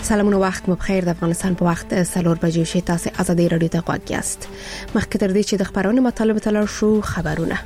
سلامونه وخت مو بخیر. د افغانستان په وخت 4 بجې شي. تاسو ازادي رادیو ته غوږ یاست. مخکې تر دې چې د خبرونو مطالب تلل شو خبرونه.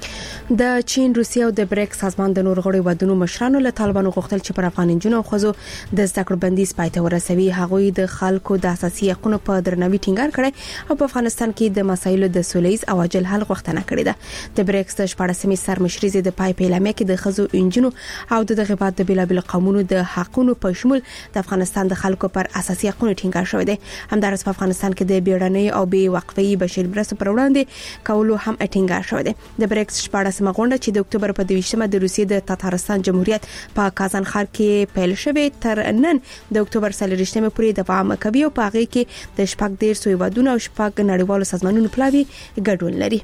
د چین، روسیه او د بریکس سازمان د نور غړي ودونو مشرانو له طالبانو غوښتل چې پر افغان جنونو خوځو د زده کړو بندیز پای ته ورسوي. هغوی د خلکو د اساسي حقوقو په درناوي ټینګار کړي او په افغانستان کې د مسایلو د سولهییز او عاجل حل غوښتنه کړې ده. د بریکس د 14مې سرمشري د پای په اعلامیه کې د خزو انجنونو او د غیبات د بلابل قومونو د حقوقو په شمول د افغانستان د خلکو پر اساسي حقوقو ټینګار شوی دی. همدارس په افغانستان کې د بیړنۍ او بې وقفې بشري مرستو پر وړاندې کولو هم ټینګار شوی دی. د بریکس 14مه غونډه چې د اکتوبر په 22مه د روسیې د تاتارستان جمهوریت په کازان ښار کې پیل شوه تر نن د اکتوبر 23مه پورې دوام کوي او په هغه کې د شپږ ډیر سوی ودونه او شپږ نړیوالو سازمانونو پلاوي ګډون لري.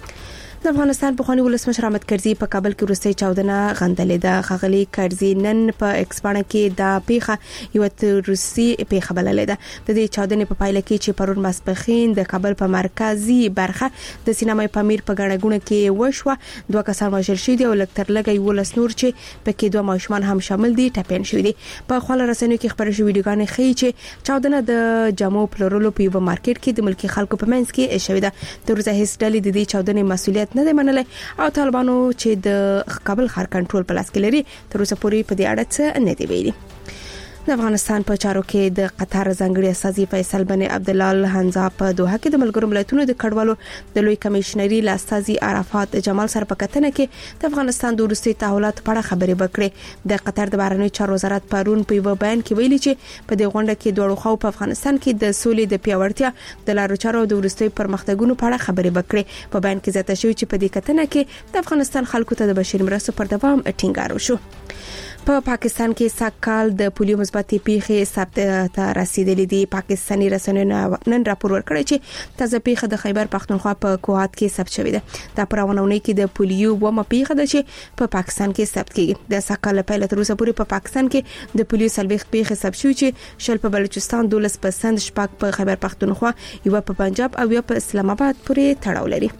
د افغانستان په خواني ولسمشر احمد کرزي په کابل کې وروستي چاودنه غندلې ده. خغلی کرزي نن په ایکسپانه کې د پیخه یو روسي پیخه بللې ده. د دې چاودنې په پایله کې چې پرون ماسپخین د کابل په مرکزی برخه د سینما پامیر په غړګونه کې وشوه. دوه کسان وژل شوي دي او لکتر لګي ولس نور چې پکې دوه ماشومان هم شامل دي ټاپین شوي دي. په خپل رسنیو کې خبرې شوې ویډیوګانې ښيي چې چاودنه د جامو پلورلو په یو مارکیټ کې د ملکی خلکو په منځ کې شوې ده. د روزه هیڅ ډلې د دې چاودنې مسولیت نه دی منلای او طالبانو چې د کابل ښار کنټرول په لاس کې لري تر اوسه پورې په دې اړه څه نه دی ویلي. د افغانستان په چارو کې د قطر ځانګړي استازي فیصل بن عبدالله الحنزا په دوحه کې د ملګرو ملتونو د کډوالو د لوی کمشنري لاستازي عرفات جمال سره په کتنه کې د افغانستان د وروستي تحولات په اړه خبرې وکړې. د قطر د بهرنیو چارو وزارت پرون په یو بیان کې ویلي چې په دې غونډه کې دوه خو په افغانستان کې د سولې د پیاوړتیا د لارو چارو د وروستي پرمختګونو په اړه خبرې وکړې. په بیان کې زیاته شوی چې په دې کتنه کې د افغانستان خلکو ته د بشري مرستو پر دوام ټینګار وشو. په پاکستان کې ساکال د پولیو مثبتې پیښې ثبت ته رسیدلې دي. پاکستاني رسنیو نن راپور ورکړی چې تازه پیښه د خیبر پختونخوا په کوهات کې ثبت شوې ده. د پرونونې کې د پولیو ومه پیښه ده چې په پاکستان کې ثبت کیږي. د ساکال په لټ روسه پورې په پاکستان کې د پولیو سلويخ پیښه ثبت شوې چې شل په بلوچستان 12% شپږ په خیبر پختونخوا یو په پنجاب او یو په اسلام آباد پورې تړاو لري.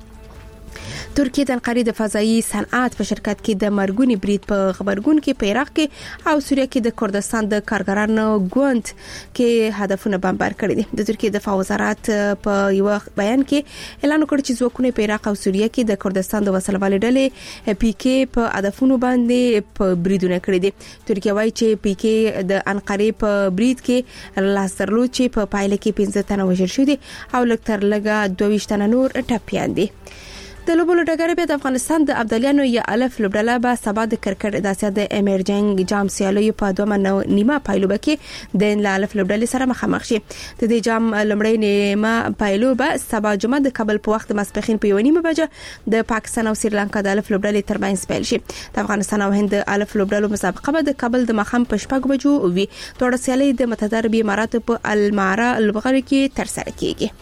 ترکیه د انقره د فضایی صنعت په شرکت کې د مرګونی برید په خبرګون کې په عراق کې او سوریه کې د کردستان د کارګرانو ګوند کې هدفونه بمبار کړي دي. د ترکیه د دفاع وزارت په یو بیان کې اعلان وکړ چې ځواکونه په عراق او سوریه کې د کردستان د وسلوالې ډلې پی کې په هدفونو باندې په بریدونه کړي دي. ترکیه وايي چې پی کې د انقره په برید کې لاسرلو چې په پایله کې 15 تنه وژل شوي دي او لکتر لګه 22 تنه نور ټپيان دي. د لوبولو ډګر په افغانستان د ابدالیانو یا الف لوبډله به سبا د کرکټ د اسیا د امرجنګ جام سیالي په دوه نیمه پایلوبه کې د الف لوبډلې سره مخامخ شي. د دې جام لمړی نیمه پایلوبه سبا جمعه د کابل په وخت ماسپخین په 1:30 بجې د پاکستان او سریلانکا د الف لوبډلې ترمنځ پیل شي. د افغانستان او هند الف لوبډلو مسابقه به د کابل د مخام په 4 بجو وي. دوه سیالي د متحده عربي امارات په المعرا البغری کې تر سره کیږي.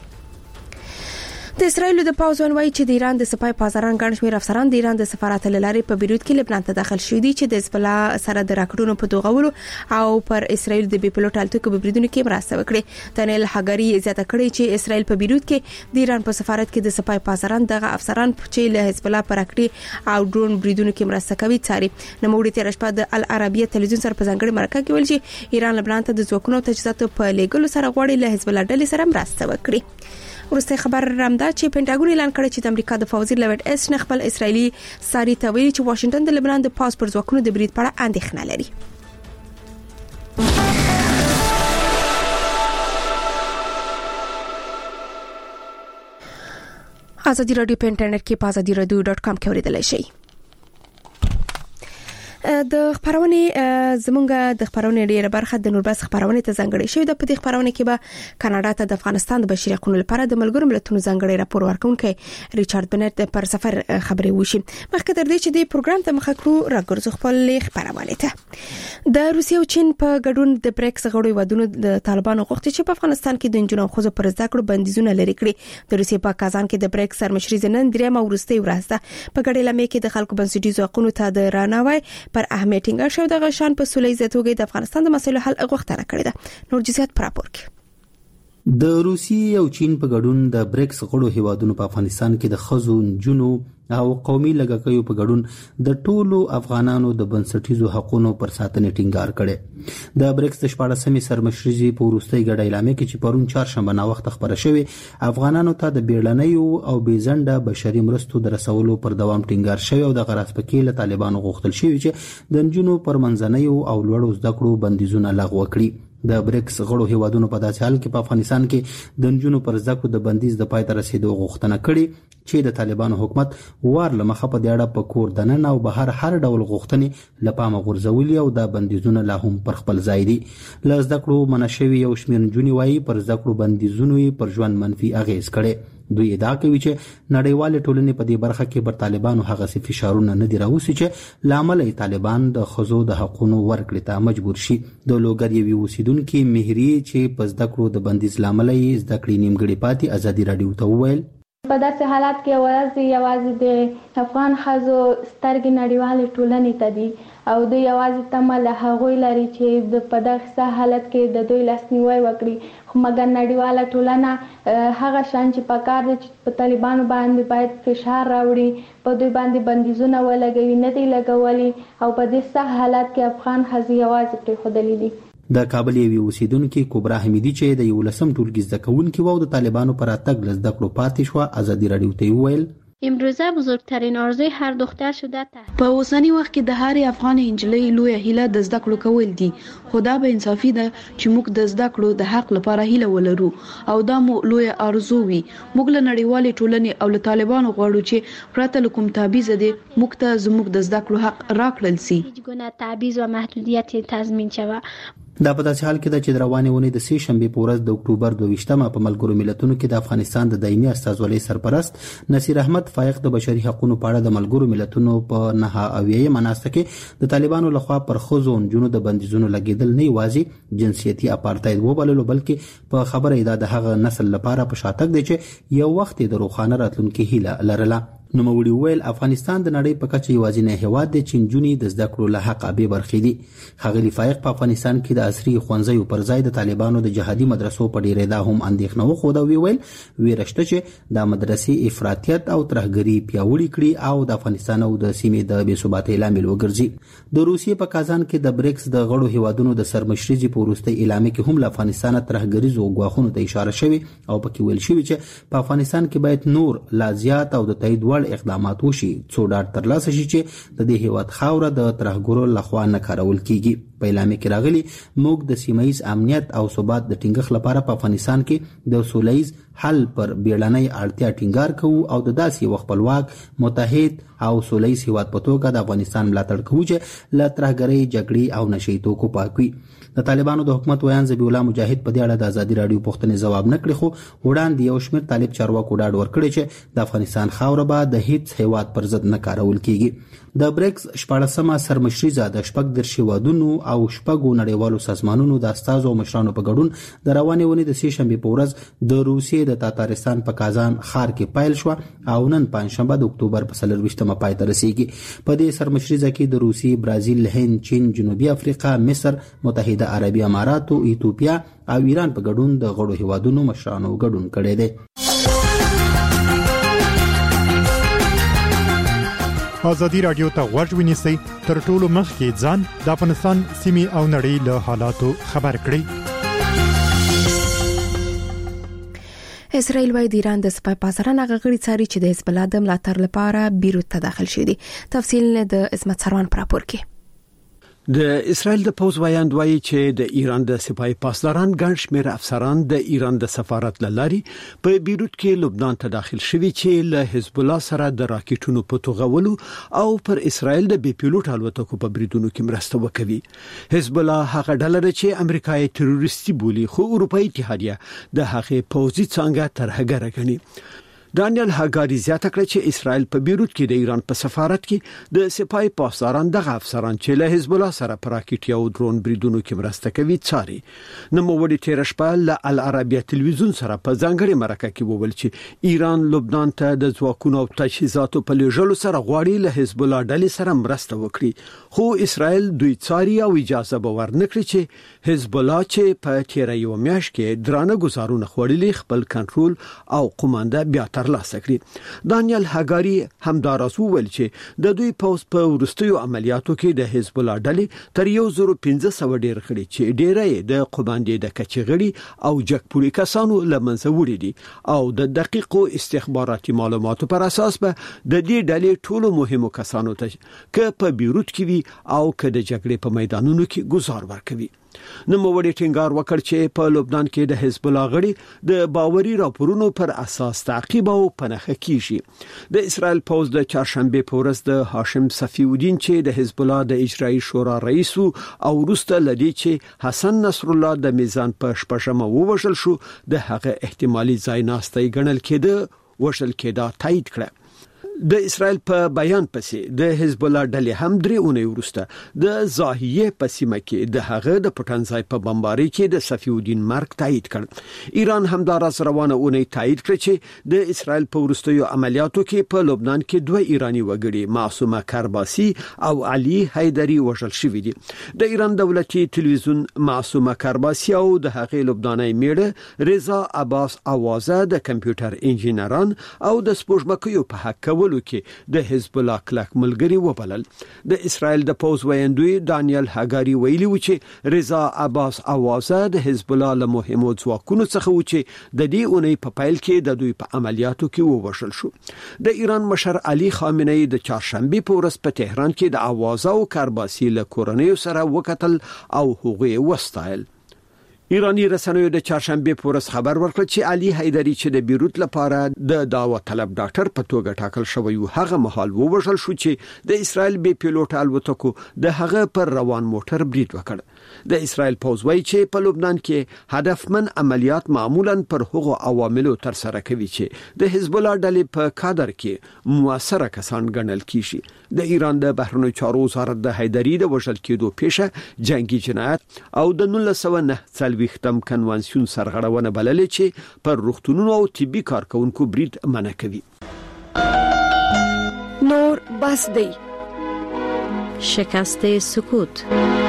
د اسرایل د پاوزون وایي چې د ایران د سپای پازاران ګڼ شمېر افسران د ایران د سفارت لارې په بیروت کې لبنان ته داخل شوي دي چې د حزب الله سره د راکټونو په توغولو او پر اسرایل د بي پلوټ الوتکو په بریدونو کې مرسته وکړي. دانیل هاګری زیاته کړې چې اسرایل په بیروت کې د ایران په سفارت کې د سپای پازاران دغه افسران چې له حزب الله پر راکټي او ډرون بریدونو کې مرسته کوي څاري. نوموړي تیر شپه د العربیه تلویزیون سره په ځانګړي مرکه کې ویل چې ایران لبنان ته د ځواکونو تجهیزاتو په لېږلو سره غواړي له حزب الله ډلې سره مرسته وکړي. ورسته خبر رامدا چې پینټاګون اعلان کړی چې د امریکا د فوزي لوټ اس خپل اسرایلی ساري ته ویلي چې واشنگټن د لبنان د پاس پر ځواکونو د برید په اړه اندېښنه لري. ازادي رادیو په انټرنیټ کې په azadiradio.com کې اوریدلای شئ. د خبرونه زمونږ د خبرونه ډیره برخه د نوربس خبرونه ته ځانګړې شوې ده. په دې خبرونه کې به کاناډا ته د افغانستان د بشري حقوقو لپاره د ملګرو ملتونو ځانګړي راپور ورکونکي ریچارډ بنټ پر سفر خبرې وشي. مخکې تر دې چې د پروګرام ته مخه کړو راګرځو خپل خبرونه ته د روسیې او چین په ګډون د بریکس غړي ودونو د طالبانو غوښتي چې په افغانستان کې د انجونو خو پر زده کړو بندیزونه لري کړی. د روسیې په کازان کې د بریکس سرمشري نن درېمه ورستي ورځ ده. په ګډه لمې کې د خلکو بنسټیزو حقوقو ته د رانوي پر اهمیت ټینګار شو. د غشان په سولې زیاتوګي د افغانستان د مسایلو حل غوښتنه کړې ده. نور جزئیات پر راپور کې د روسیې او چین په ګډون د بریکس غړو هیوادونو په افغانستان کې د ښځو، نجونو او قومي لږکیو په ګډون د ټولو افغانانو د بنسټیزو حقوقو پر ساتنې ټینګار کړي. د بریکس د 14مې سرمشري په وروستۍ ګډه اعلامیه کې چې پرون چهارشنبه نا وخت خبره شوې افغانانو ته د بیړنیو او بېځنډه بشري مرستو د رسولو پر دوام ټینګار شوی او د غراسپکې له طالبانو غوښتل شوی چې د نجونو پر منځنیو او لوړو زده کړو بندیزونه لغوه کړي. د بریکس غړو هیوادونو په داسې حال کې په افغانستان کې د نجونو پر زده کړو د بندیز د پای ته رسیدو غوښتنه کړې چې د طالبانو حکومت وار لمخه په دې اړه په کور دننه او بهر هر ډول غوښتنې لپاره غورځولي او د بندیزونه لا هم پر خپل ځای دي. ل زده کړو منشوي یو شمېر نجونې وایي پر زده کړو بندیزونه پر ژوند منفي اغیز کړي. دوی ادعا کوي چې نړیوال ټولنې په دې برخه کې پر طالبانو هغه څه فشارونه نه دي راوستي چې لامل یې طالبان د ښځو د حقوقو ورکړې ته مجبور شي. د لوګر یوې اوسیدونکو مهری چې په زده کړو د بندیز لامل یې زده کړې نیمګړې پاتې ازادي رادیو ته وویل په داسې حالات کې یوازې د افغان ښځو سترګې نړیوالې ټولنې ته دي او دوی یوازې تمه له هغوی لري چې په دغه حالت کې د دوی لاسنیوی وکړي. خو مګر نړیواله ټولنه هغه شان چې په کار دي چې په طالبانو باندې باید فشار راوړي، په دوی باندې بندیزونه ولګوي، نه دي لګولي او په دې سخت حالت کې افغان ښځې یوازې پرېښودلې دي. د کابل یوې اوسیدونکو کبرا حمیدی چې د 11م ټولګي زده کوونکې وو د طالبانو پر اتګ له زده کړو پاتې شو ازادي رادیو ته وویل امروزه بزرگترین آرزوی هر دختر شده په اوسنی وخت کې د هر افغان انجلۍ لویه هیله د زده کړو کول دي. خدا به انصافي ده چې موږ د زده کړو د حق لپاره هیله ولرو او دا مو لویه آرزو وي. موږ له نړیوالې ټولنې او له طالبانو غواړو چې پرته له کوم تابعیض دي موږ ته زموږ د زده کړو حق راکړل شي. هیڅ گونه تبعیض و محدودیت تضمین شود. دا په داسې حال کې د چې روانې ونې د 3 شنبه په ورځ د اکتوبر 22مه په ملګرو ملتونو کې د افغانستان د دایمي استازولۍ سرپرست نصیر احمد فائق د بشري حقوقو په اړه د ملګرو ملتونو په 9 مناسبه کې د طالبانو لخوا پر ښځو او نجونو د بندیزونو لګیدل نه یوازې جنسیتي اپارټاید وبللو بلکې په خبره ادا د هغه نسل لپاره په شاتګ دی چې یو وخت د روخانه راتلونکي هیله لرله. نو موړي ویل افغانستان د نړۍ په کچه یوازینی هیواد دی چې نجونې د زده کړو له حق به برخې دي. ښاغلي فائق په افغانستان کې د عصري ښوونځیو پر ځای د طالبانو د جهادي مدرسو په ډیرې دا هم اندېښنه وخوده ویل ویرشته چې د مدرسې افراطیت او ترهګري پیاوړي کړي او د افغانستان او د سیمې د بې ثباتۍ لامل وګرځي. د روسیې په کازان کې د بریکس د غړو هیوادونو د سرمشري په وروستۍ اعلامیه کې هم له افغانستان ترهګریزو غواخونو ته اشاره شوی او پکې ویل شوی چې په افغانستان کې باید نور لا زیات او د تایید وړ اقدامات وشي څو ډاډ ترلاسه شي چې د دې هیواد خاوره د ترهګرو لخوا نه کارول کیږي. په اعلامیه کې راغلي موږ د سیمایي امنیت او ثبات د ټینګښت لپاره په افغانستان کې د سولهییز حل پر بیړنۍ اړتیا ټینګار کوو او د داسې یو خپلواک متحد او سولهییز هیواد په توګه د افغانستان ملاتړ کوو چې له ترهګرۍ جګړې او نشئی توکو پاک وي. د طالبانو د حکومت ویان ذبیح الله مجاهد په دې اړه د ازادي رادیو پوښتنې جواب نه کړی، خو وړاندې یو شمېر طالب چارواکو ډاډ ورکړی چې د افغانستان خاوره به د هیڅ هیواد پر ضد نه کارول کیږي. د بریکس 14مه سرمشري د شپږ درش هیوادونو او شپږو نړیوالو سازمانونو د استازو او مشرانو په ګډون د روانې ونې د 3 شنبه په ورځ د روسیې د تاتارستان په کازان ښار کې پیل شو او نن پنځشنبه د اکتوبر په 24مه پای ته رسیږي. په دې سرمشري کې د روسیې، برازیل، هند، چین، جنوبي افریقا، مصر، متحده عربي امارات، ایتوپیا او ایران په ګډون د غړو هیوادونو مشرانو ګډون کړی دی. ازادي رادیو ته غوږ ونیسئ تر ټولو مخکې ځان د افغانستان سیمې او نړۍ له حالاتو خبر کړئ. اسرائیل وايي د ایران د سپای پاسران غغړي څاري چې د حزب الله د ملاتړ لپاره بیروت ته داخل شوی دي. تفصیل د عصمت سروان پر راپور کې. د اسرائیل د پوز وایند وایي چې د ایران د سپای پاسداران ګڼ شمېر افسران د ایران د سفارت لاري په بیروت کې لبنان ته داخل شوي چې له حزب الله سره د راکټونو په توغولو او پر اسرائیل د بي پيلوټ الوتکو په بریدونو کې مرسته وکوي. حزب الله هغه ډله چې امریکا یې تروریستي بولي، خو اروپאי اتحادیه د هغه پوځي څنګه ترهګر غني. دانیل هاګاری زیاته کړه چې اسرائیل په بیروت کې د ایران په سفارت کې د سپای پاسداران دغه افسران چې له حزب الله سره په راکټ او درون بریدونو کې مرسته کوي څاري. نوموړي تیر شپه له العربیه تلویزیون سره په ځانګړي مرکه کې وویل چې ایران لبنان ته د ځواکونو او تجهیزاتو په لېږلو سره غواړي له حزب الله ډلې سره مرسته وکړي، خو اسرائیل دوی څاري او اجازه به ورنکړي چې حزب الله چې په تیر یو میاشت کې درانه ګزارونه خوړلي خپل کنټرول او قومانده بیا ترلاسه کړي. دانیل هاګاری همداراز وویل چې د دوی پوز په ورستیو عملیاتو کې د حزب الله ډلې تر 1500 ډیر کړي چې ډیره د قوماندې د کچغړي او جګپوري کسانو لمنځه وړي دي او د دقیقو استخباراتي معلوماتو پر اساس به د دې ډلې ټولو مهمو کسانو ته ک په بیروت کې وي او ک د جګړې په میدانونو کې گزار ورکوي. نوموړي ټینګار وکړ چې په لبنان کې د حزب الله غړي د باوري راپورونو پر اساس تعقیب او پنهخه کیږي. د اسرائیل پوز د چهارشنبه په ورځ د هاشم صفی الدین چې د حزب الله د اجرایی شورا رئیس او وروسته لدی چې حسن نصر الله د میزان په شپږمه ووژل شو د هغه احتمالي ځای ناستي ګڼل کېده وشل کېده تایید کړه. د اسرائیل په بیان پسې د حزب الله ډلې هم درې اونۍ وروسته د زاهیه په سیمه کې د هغه د پټنځای په بمباري کې د صفی الدین مرګ تایید کړ. ایران همداراز روانه اونۍ تایید کړ چې د اسرائیل په وروستیو عملیاتو کې په لبنان کې دوه ایرانی وګړي معصومه کرباسی او علي حیدری وژل شوي دي. د ایران دولتي تلویزیون معصومه کرباسی او د هغې لبناني میړه رضا عباس اوازه د کمپیوټر انجینران او د سپوږمکیو په حق کولو کې د حزب الله کلک ملګری وبلل. د اسرائیل د پوز ویاندوی دانیل هاګاری ویلي و چې رضا عباس اوازه د حزب الله له مهمو ځواکونو څخه و چې د دې اونۍ په پیل کې د دوی په عملیاتو کې ووژل شو. د ایران مشر علي خامنه‌ای د چهارشنبه په ورځ په تهران کې د اوازه او کرباسی له کورنیو سره وکتل او هغوی وستایل. ایرانی رسنیو د چهارشنبه په ورځ خبر ورکړ چې علي حیدری چې د بیروت لپاره د دعوت طلب ډاکټر په توګه ټاکل شوی و هغه مهال ووژل شو چې د اسرائیل بي پیلوټ الوتکو د هغه پر روان موټر برید وکړ. د اسرائیل پوز وایي چې په لبنان کې هدفمن عملیات معمولا پر هغو عواملو تر سره کوي چې د حزب الله ډلې په کادر کې موثره کسان ګڼل کیږي. د ایران د بهرنیو چارو وزارت د حیدری د وژل کېدو پیښه جنگي جنایت او د 1909 ویختم کنوانسیون سرغړونه بللې چې پر روغتونونو او طبي کارکونکو برید منع کوي. نور بس دی شکست سکوت.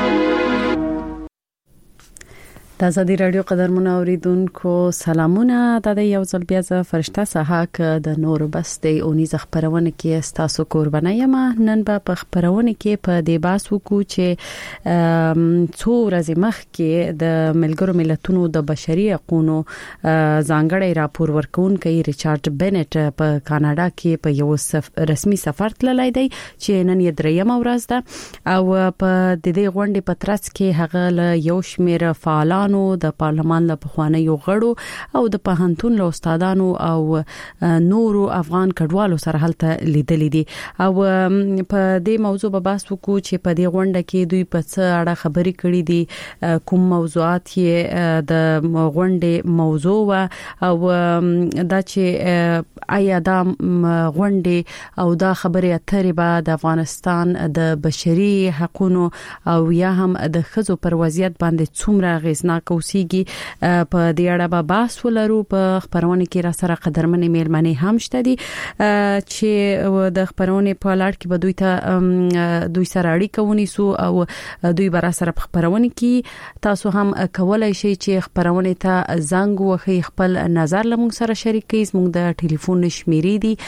د ازادي رادیو قدرمنو اوریدونکو سلامونه. د یو ځل بیا ز فرشته سهاک د نور بس دی اونیز خبرونه کې تاسو قربانه یم. نن په خبرونه کې په دی باس وکړو چې څو ورځې مخکې د ملګرو ملتونو د بشري حقوقو ځانګړی راپور ورکونکي ریچارډ بنټ په کاناډا کې په یو رسمي سفر تللی دی چې نن یې درېمه ورځ ده او په دې غونډې په ترڅ کې هغه له یو شمېر فعالانو د پارلمان له پخوانیو غړو او د پوهنتون له استادانو او نورو افغان کډوالو سره هلته لیدل دي او په دې موضوع به بحث وکړو چې په دې غونډه کې دوی په څه اړه خبرې کړې دي، کوم موضوعات یې د غونډې موضوع او دا چې آیا دا غونډې او دا خبرې اترې به د افغانستان د بشري حقوقو او یا هم د ښځو پر وضعیت باندې څومره اغیزناک کوسيږي په دې اړه به بحث ولرو. په خبرونه کې را سره قدرمنې میلمنې هم شته دي چې د خبرونه په لړ کې به دوی سره اړیکه ونیسو او دوی بر سره خبرونه کې تاسو هم کولای شئ چې خبرونه ته زنګ وخی خپل نظر لمون سره شریک کړئ. موږ د ټلیفون شمیرې دي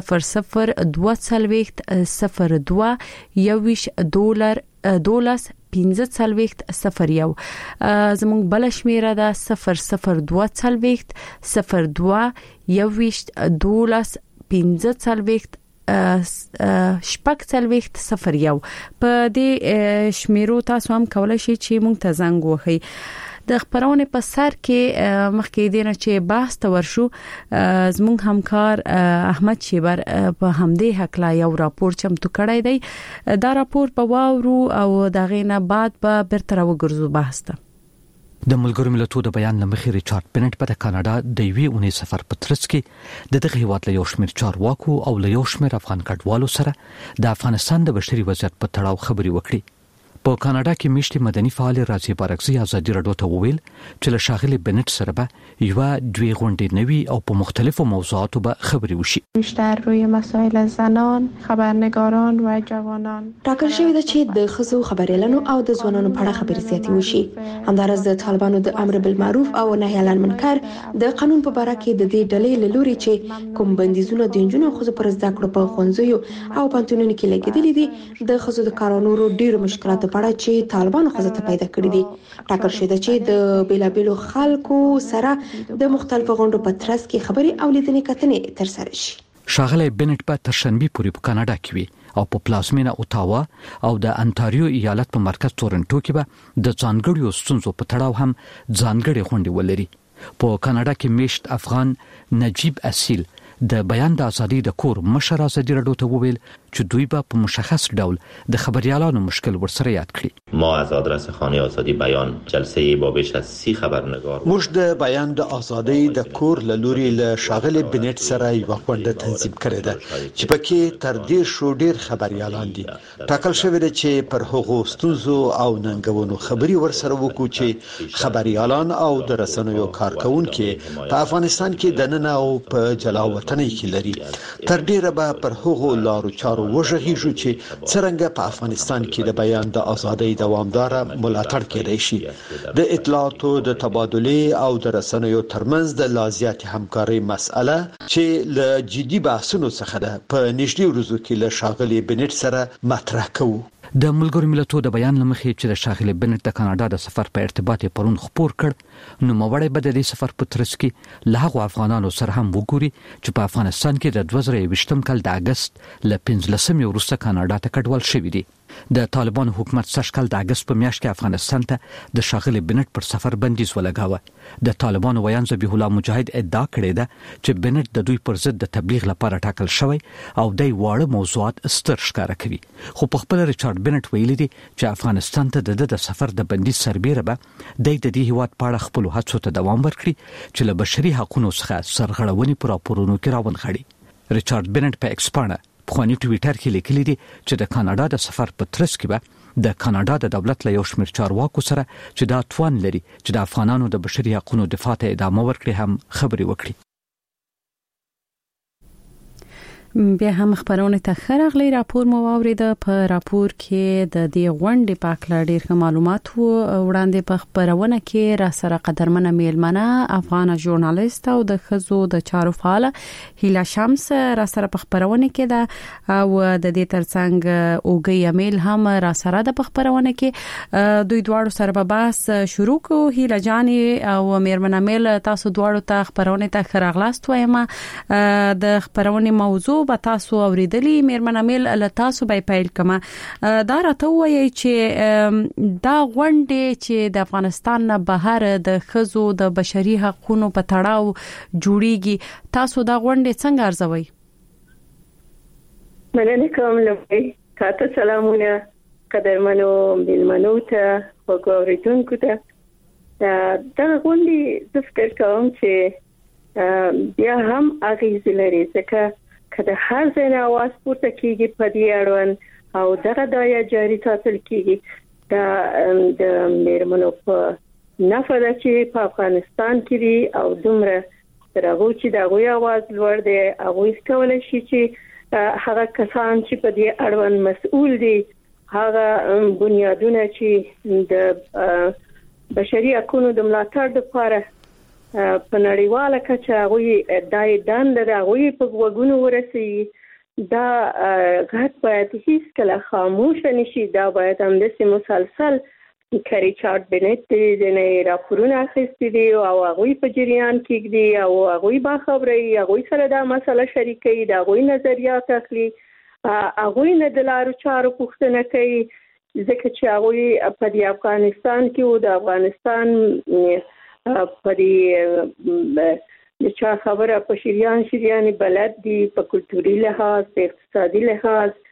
002202 $1 $15.01 زموږ بل شمیره ده 002202 $15.01 $15.01 په دې شمیرو تاسو هم کولای شئ چې موږ ته زنګ وهئ. د خبرونه په سر کې مخکې دینه چې بحث ته ورشو زموږ همکار احمد شیبر په همدې حق لا یو راپور چمتو کړی دی. دا راپور په واورو او دا غینه بعد به برتر وګرځو بحث ته. د ملګرو ملتونو د بیان لمخې ریچارډ بنټ په کاناډا د یوې اونۍ سفر په ترڅ کې دغه هیواد له یو شمېر چارواکو او له یو شمېر افغان کډوالو سره د افغانستان د بشري وضعیت په تړاو خبرې وکړي. په کاناډا کې میشتي مدني فعال راځي بارکزي ازادي راډیو ته وویل چې له ښاغلي بنټ سره به یو دوی غونډې نوي او په مختلفو موضوعاتو به خبرې وشي. بیشتر روی مسائل زنان، خبرنگاران و جوانان ټاکل شوی ده چې د ښځو خبريالانو او د ځوانانو په اړه خبرې زیاتې وشي. همدارس د طالبانو د امر بالمعروف او نهي عن المنکر د قانون په اړه کې د دې ډلې له لوري چې کوم بندیزونه د جنونو خو پر زده کړو په خونځو او پانتونونو کې لګیدلې دي د خزو د کارونو ډېر مشکلات په اړه چې طالبانو خزه ته پیدا کړی دي. ټاکل شوی ده چې د بیلابیلو خلکو سره د مختلفو غونډو په ترڅ کې خبرې او لیدنې کتنې ترسره شي. ښاغلی بنټ په تر شنبه پورې په کاناډا کې وي او په پلازمینه اوتاوا او د انټاریو ایالت په مرکز تورنټو کې به د ځانګړیو ستونزو په تړاو هم ځانګړي غونډې ولري. په کاناډا کې میشت افغان نجیب اصیل د بیان د ازادي د کور مشر ازادي راډیو ته وویل چې دوی به په مشخص ډول د خبريالانو مشکل ورسره یاد کړي. ما از آدرس خانه آزادی بیان جلسه با بیش از 30 خبرنگار موږ د بیان د ازادي د کور له لوري له شاغل بنټ سره یو غونډه تنظیم کړې ده چې پکې تر دې شو ډیر خبريالان دي. ټاکل شوی دی چې پر هغو ستونزو او ننګونو خبري ورسره وکړو چې خبريالان او د رسنیو کارکونکو په افغانستان کې د نن او په جلاوطنۍ کې لري. تر ډیره به پر هغو لارو چارو وژغیږو چې څنګه په افغانستان کې د بیان د ازادۍ دوامدار ملاتړ کېدای شي. د اطلاعاتو د تبادله او د رسنیو ترمنځ د لازیات همکاري مسأله چې له جدي بحثونو څخه ده په نږدې ورځو کې له شاغلي بنټ سره مطرح کوو. د ملګرو ملتونو د بیان لمخې چې د شاغلي بنټ د کاناډا د سفر په ارتباط پرون خبر کړ نو موړې به د سفر په ترڅ کې له هغو افغانانو سره هم وګوري چې په افغانستان کې د 2023م کال د اگست ل 15 وروسته کاناډا ته کډوال شوی دي. د طالبانو حکومت سږکال د اگست په میاشت کې افغانستان ته د شاغلي بنټ پر سفر بندیز ولګاوه. د طالبانو ویان ذبیح الله مجاهد ادعا کړې ده چې بنټ د دوی پر ضد د تبلیغ لپاره ټاکل شوی او د واړه موضوعات ستر ښکارا کوي. خو په خپل ریچارډ بنټ ویلي دي چې افغانستان ته د سفر د بندیز سربېره به د دې هیواد په اړه خپل هڅو ته دوام ورکړي چې له بشري حقوقو څخه سرغړونې پر راپورونو کې راونغاړي. ریچارډ بنټ په ایکسپانه په ټویټر کې لیکلي دي چې د کاناډا د سفر په ترڅ کې به د کاناډا د دولت له یو شمېر چارواکو سره چې دا توان لري چې د افغانانو د بشري حقوقو دفاع ته ادامه ورکړي هم خبرې وکړي. بیا هم خبرونه ته خرغلی راپور مو واورید. په راپور کې د دې غونډې په اړه ډېر معلومات وړاندې په خبرونه کې را سره قدرمنه میلمنه افغان ژورنالیست او د خزو د چارو فعال هیلا شمس را سره په خبرونه کې ده او د دې ترڅنګ اوګي امیل هم را سره د خبرونه کې دوی دواړو سره په بحث شروع کو. هیلا جانی او میرمن امیل تاسو دواړو ته خبرونه ته خرغلاست وایم. د خبرونه موضوع به تاسو اوریدلی. میرمن امیل له تاسو به پیل کما دا راته وایي چې دا غونډه چې د افغانستان نه بهر د خزو د بشري حقوقو په تړاو جوړیږي تاسو دا غونډه څنګه ارزوي؟ مننه کوم لوی تاسو سلامونه قدرمنو میلمنو ته وګورئتونکو ته. دا غونډه د فکر کوم چې بیا هم اغیز لري ځکه کله هر ځای نه आवाज پورته کیږي په دې اړوند او دغه دایا جاری ساتل کیږي. دا د میرمنو په نفره چې په افغانستان کې دي او دومره ترغو چې دغه आवाज لوړ دی هغه کولای شي چې هغه کسان چې په دې اړوند مسؤل دي هغه بنیادونه چې د بشري حقوقو د ملاتړ لپاره په نړیواله کچه هغه دای دند هغه په وګونو ورسي دا غږ باید هیڅ کله خاموش نشي. دا باید هم د مسلسل کری چارت بنټ د نه راپورونه اخیستي دي او هغه په جریان کې دي او هغه با خبري هغه سره دا مسله شریکي دا هغه نظریات اخلي هغه نه د لارو چارو پوښتنه کوي ځکه چې هغه په افغانستان کې او د افغانستان په دې چا خبره په شریان بلد دي په کلتوري لحاظ په اقتصادي لحاظ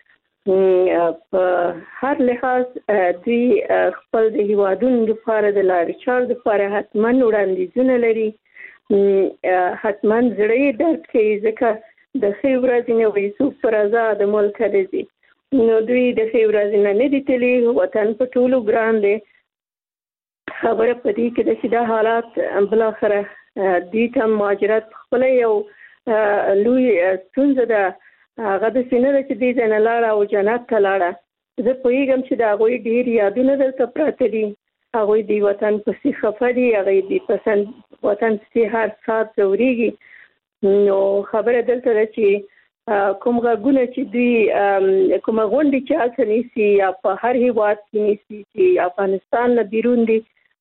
په هر لحاظ دوی خپل د هیوادونو لپاره د لارې چارو لپاره حتما وړاندیزونه لري، حتما زړه یې درد کوي ځکه د ښې ورځې نه وایي څوک پر آزاد ملک راځي. نو دوی د ښې ورځې نه دي تللي، وطن په ټولو ګران دی. خبره په دې کې ده چې دا حالات بالاخره دوی ته مهاجرت خپل یو لوی ستونزه ده. هغه د سینه چې دې نه لاړه او جنت ته لاړه. زه پوهیږم چې دا غوي ډیر یادونه دلته پراته دي، هغه دی وطن پسې خفه دي، هغه دی پسند وطن پسې هر ساعت وريږي. نو خبره دلته ده چې کوم غوونه چې دوی کوم غونډې چې اسنی سي یا په هر هیواد کې نيسي چې افغانستان نه بیرون دي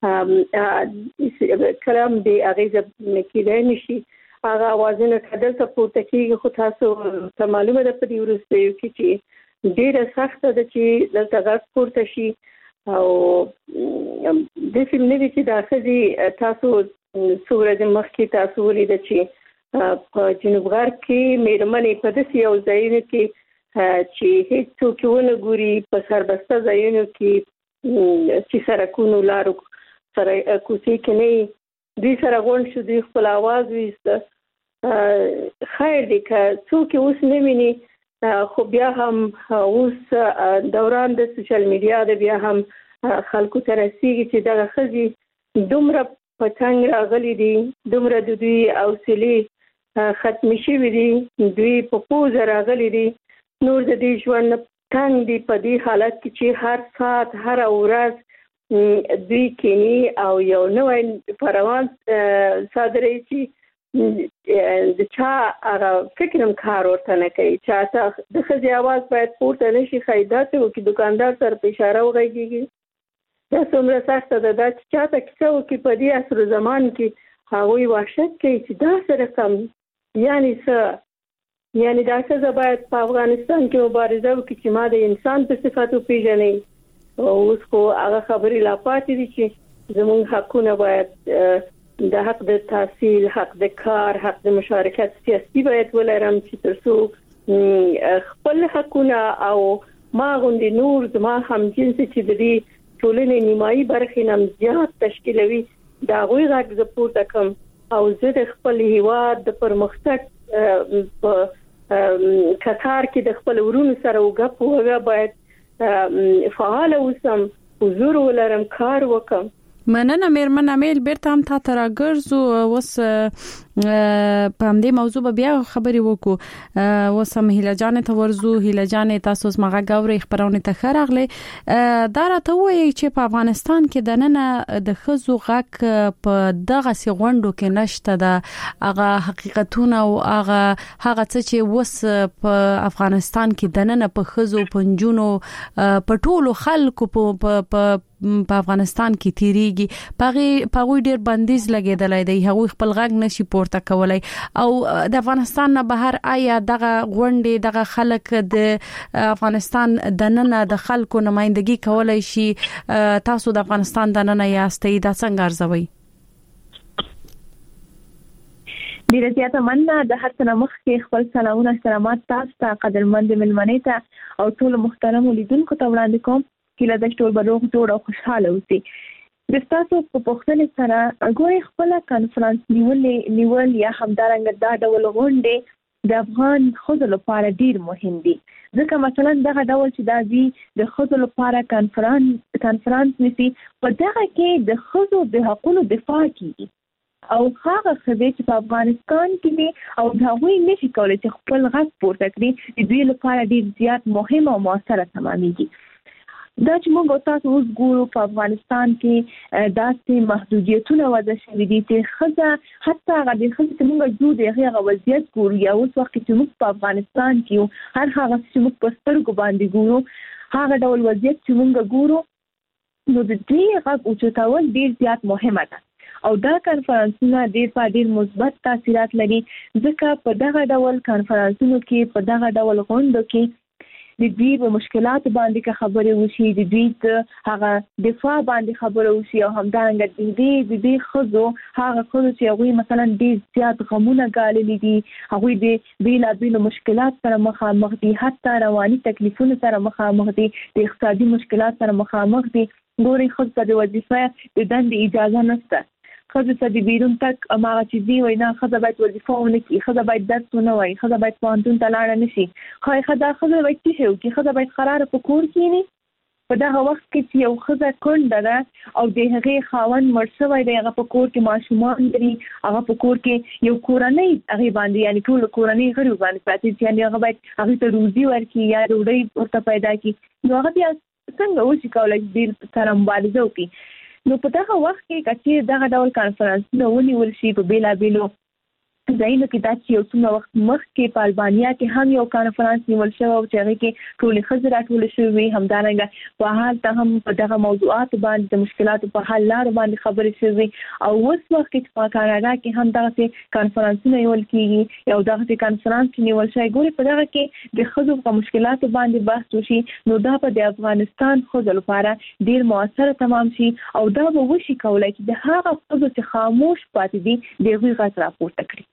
کلام دی هغه کېدای نشي. هغه اوازونه کډل ته پورته کیږي، خو تاسو ته معلومه ده په دې ورستیو کې چې ډیره سخته ده چې دلته غږ پورته شي. او د فلم نه چې دا خزي تاسو صورت مخکې تاسو ولید چې په جنوب غرب کې مېرمنې په داسې یو ځایونو کې چې هیڅ څوک ونه ګوري، په سربسته ځایونو کې چې سرکونو لارو سره کوڅې کې نه دوی سره غونډ شو، دوی خپل आवाज ویسته. خیر دی که څوک اوس نه ویني، خو بیا هم اوس دوران د سوشل میډیا د بیا هم خلکو ته رسیږي چې دغه ښځې دومره په څنګ راغلي دي، دومره د دوی حوصلې ختمې شوي دي، دوی په پوزه راغلي دي، نور د دې ژوند تنګ دي په دې حالت کې چې هر ساعت هر ورځ دوی کینی او یو نوې پروان صادرې چې د چا هغه فکرم کار ورته نه کوي، چا ته د ښځې आवाज باید پورته نشي، خیدات وکړي، دکاندار سره په اشاره وغږیږي. دا څومره سخته ده دا چې چاته کیسه وکړي په دې عصر زمان کې هغوی وحشت کوي چې دا سره کم یعنی دا ښځه باید په افغانستان کې مبارزه وکړي چې ما د انسان په صفت وپېژنئ. اوس خو هغه خبرې لا پاتې دي چې زموږ حقونه باید د حق د تحصیل، حق د کار، حق د مشارکت سیاسي باید ولرم چې ترڅو خپل حقونه او ما غوندې نور زما همجنس چې د دې ټولنې نیمایي برخې نم زیات تشکیلوي دا غوي غږ ز پورته کوم او زه د خپل هیواد د پرمختګ په کثار کې د خپل ورونو سره وګپ وګا باید فعال اوسم، حضور ولرم، کار وکم. مننه مېرمن امیل بیرته هم تا تر ګرځو وس په همدې موضوع به بیا خبرې وکړو. وس هم هیله جان ته ورزو. هیله جان تاسو زمغه غوړې خبرونه ته خراغله دا راته وایي چې په افغانستان کې د نن د خزو غک په دغه سي غونډو کې نشته، د هغه حقیقتونه او هغه څه چې وس په افغانستان کې د نن په خزو پنجونو په ټولو خلکو په افغانستان کې تیریږي، پغوی ډیر بندیز لګیدلای دی، هغه خپل غږ نشي پورته کولای. او د افغانستان نه بهر آیا دغه غونډې دغه خلک د افغانستان د نن د خلکو نمائندګي کولای شي؟ تاسو د افغانستان د نن یاستئ، دا څنګه ارزوي؟ ډیره زیاته مننه. د هر څه مخکې خپل سلامونه احترامات تاسو ته قدرمند ملمنې ته او ټول محترم لیدونکو ته وړاندې کوم. کله د ټول بروغ جوړ او خوشاله اوسئ. د تاسو په پوښتنې سره ګوري خپل کانفرنس نیول یا همدارنګه دا ډول غونډې د افغان خزو لپاره ډیر مهم دي، ځکه مثلا دغه ډول چې د خزو لپاره کانفرنس نشي په دغه کې د خزو د حقوقو دفاع کیږي او هغه خزې چې په افغانستان کې دي او دا وایي نشي کولای چې خپل غږ پورته کړي د دوی لپاره ډیر زیات مهم او موثره تمامېږي. دا چې موږ تاسو اوس ګورو په افغانستان کې داسې محدودیتونه وضع شوي دي چې ښځه حتی هغه د ښځې چې موږ جوړ دی هغه وضعیت ګورو یا اوس وخت چې موږ په افغانستان کې هر هغه چې موږ په سترګو باندې ګورو هغه ډول وضعیت چې موږ ګورو نو د دې غږ اوچتول ډیر زیات مهمه ده او دا کانفرنسونه ډیر مثبت تاثیرات لري، ځکه په دغه ډول کانفرنسونو کې په دغه ډول غونډو کې د دوی په مشکلات باندې خبرې وشي، د دوی هغه دفاع باندې خبرې وشي، او همدارنګه د دې خزو هغه خزو چې هغه مثلا ډیر زیات غمونه ګاللي دي، هغه د بیلابیلو مشکلات سره مخامخ دي، حتی رواني تکلیفونو سره مخامخ دي، د اقتصادي مشکلات سره مخامخ دي. ګوري خو د وظیفه د دندې اجازه نشته، خزه ته د بیرون تک اماغه چې دی وینا خزه باید وظیفه ونه کی، خزه باید درس ونه وای، خزه باید پوهنتون ته لاړ نشي، خزه باید څه شي کی، خزه باید قرار په کور کینی. په دغه وخت کې چې یو خزه کونډه ده او د هغې خاوند مړ شوی دی، هغه په کور کې ماشومان لري، هغه په کور کې یو کورنۍ هغه باندې یعنی ټول کورنۍ غړي باندې پاتې دي، یعنی هغه باید هغه ته روزي ورکړي یا ډوډۍ ورته پیدا کړي، نو هغه بیا څنګه وشي کولای چې سره مبارزه وکړي. نو په دغه وخت کې کچې دغه ډول کانفرنسونه ونیول شي په بیلابیلو ځایونو کې، دا چې یو څومره وخت مخکې په البانیا کې هم یو کانفرنس نیول شوی او چې هغه کې ټولې ښځې راټولې شوې، همدارنګه په حال ته هم په دغه موضوعاتو باندې د مشکلاتو په حل لارو باندې خبرې شوې، او اوس وخت کې په کاناډا کې هم دغسې کانفرنسونه نیول کېږي، یو دغسې کانفرنس چې نیول شوی. ګورې په دغه کې د ښځو په مشکلاتو باندې بحث وشي، نو دا به د افغانستان ښځو لپاره ډېر مؤثره تمام شي، او دا به وشي کولای چې د هغه ښځو چې خاموش پاتې دي د هغوی غږ راپورته کړي.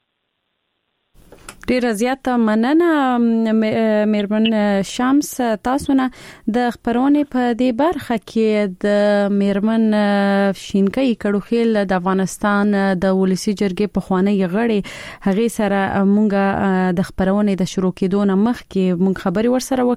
ډیره زیاته مننه میرمن شمس، تاسو نه د خبرونه په دې برخه کې د میرمن شینکۍ کډوخیل د افغانستان د ولسی جرګې په خوانی غړي هغه سره مونږه د خبرونه د شروع کېدو نه مخکې مونږ خبري ورسره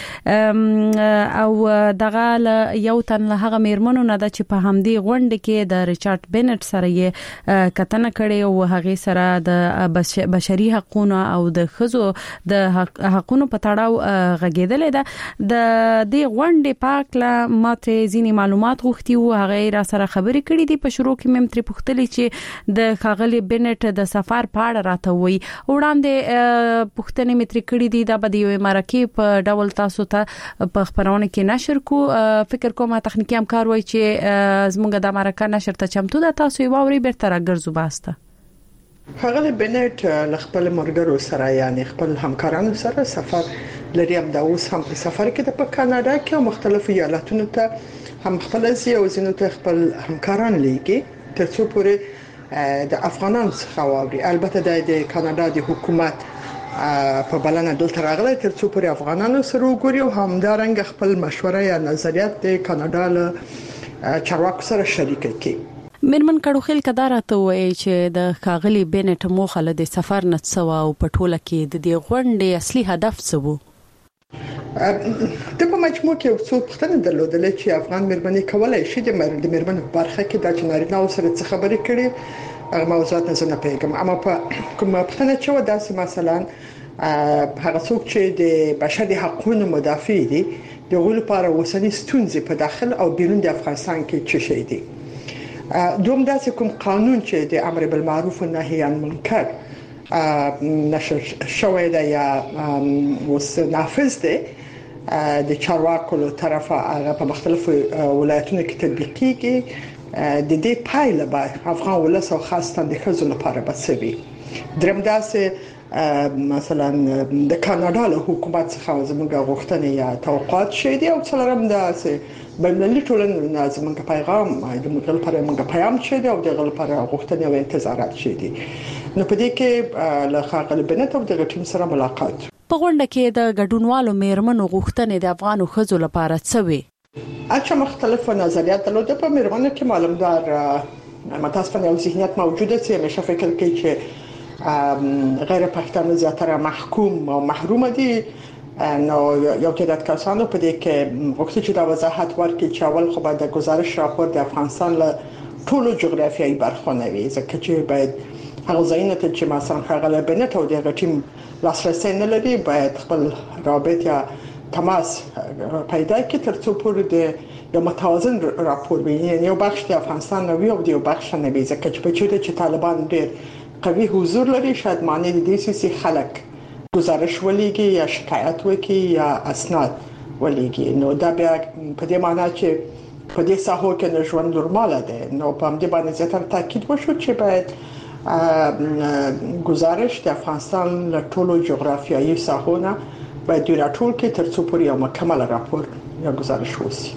وکړي، او دغه یو تن له هغه میرمنو نه د چې په همدې غونډه کې د ریچارډ بینټ سره یې کتنه کړي او هغه سره د بشري حقوقو او د خزو د حقونو په تړاو غږیدل ده. د دې غونډې پاکله ماته ځینی معلومات غوښتي او هغه را سره خبرې کړې دي. په شروع کې مم تر پوښتلې چې د خاغلی بنټ د سفر په اړه راته وي، وړاندې پوښتنې مې تر کړې دي د بده یو مرکه په ډول تاسو ته په خبرونه کې نشر کو. فکر کوم تخنیکی همکار وای چې زموږ د مرکه نشر ته چمتو ده، تاسو یې واوري بیرته راګرځو باسته. هغه بنټ خپل مرګرو سره یعنی خپل همکارانو سره سفر لري، هم دا اوس هم په سفر کې د کاناډا کې مختلفو ایالتونو ته هم خپل او ځینو ته خپل همکاران لېږي ترڅو پورې د افغانانو څخه واوري. البته د کاناډا د حکومت په بلنه دلته راغلی ترڅو پورې افغانانو سره وګوري او همدارنګه خپل مشوره یا نظریات د کاناډا له چارواکو سره شریک کړي. میرمن کډوخیل کدارته وایي چې د خاغلی بنټ موخه له سفر نه څو او پټوله کې د دې غونډې اصلي هدف څه وو؟ د په مجموع کې څو پوښتنې درلودلې چې افغان میرمنې کولای شي د میرمنو برخه کې د جنارینه سره څه خبرې کړي، هغه موضوعات نه زنه پیغام. اما په کومه پوښتنه چې و داسې مثلا هغه څوک چې د بشري حقوقو مدافع دي د غول لپاره وسنی ستونزې په داخل او بیرون د افغانستان کې څه شي دي. دوم داسې کوم قانون چې د امر بالمعروف و نهی عن منکر نشر شوی دی یا اوس نافذ دی د چارواکو له طرفه هغه په مختلفو ولایتونو کې تطبیق کیږي، د دې پایله به افغان ولس او خاصه د ښځو لپاره بسوي. درم داسې مثلا د کاناډا له حکومت څخه زموږ غوښتنې یا توقعات شي دي، او څلورم داسې بین‌المللي ټولنې نه زموږ پیغام د موږ لپاره موږ پیغام شي دي او د لپاره غوښتنې او انتظارات شي دي. نو په دې کې له خاغلی بنټ او د ټیم سره ملاقات په غونډه کې د ګډونوالو میرمنو غوښتنې د افغانو ښځو لپاره څه وي؟ اچھا مختلف نظریات درلوده. په میرمنو کې معلومدار متاسفانه یو ذهنیت موجوده چې همیشه فکر کوي چې غیر پښتانه زیاتره محکوم او محروم دي. نو یو تعداد کسانو په دې کې وخت چې دا وضاحت ورکړي چې اول خو باید د گزارش راپور د افغانستان له ټولو جغرافیایي برخو نه وي، ځکه چې باید هغه ځایونه ته چې مثلا خاغلی بنټ او د ټیم لاسرسي نه لري باید خپل رابط یا تماس پیدا کړي ترڅو پورې د یو متوازن راپور وي، یعنی یو بخش د افغانستان نه وي او د یو بخش نه وي، ځکه چې په چیرته چې طالبان ډېر قوي حضور لري شاید معنی د دې سیسي خلک گزارش ولېږي یا شکایت وکړي یا اسناد ولېږي. نو دا بیا په دې معنی چې په دې ساحو کې نه ژوند نورماله ده. نو په همدې باندې زیاتره تاکید وشو چې باید گزارش د افغانستان له ټولو جغرافیایي ساحو نه باید دوی راټول کړي ترڅو پورې یو مکمل راپور یا گزارش وشي.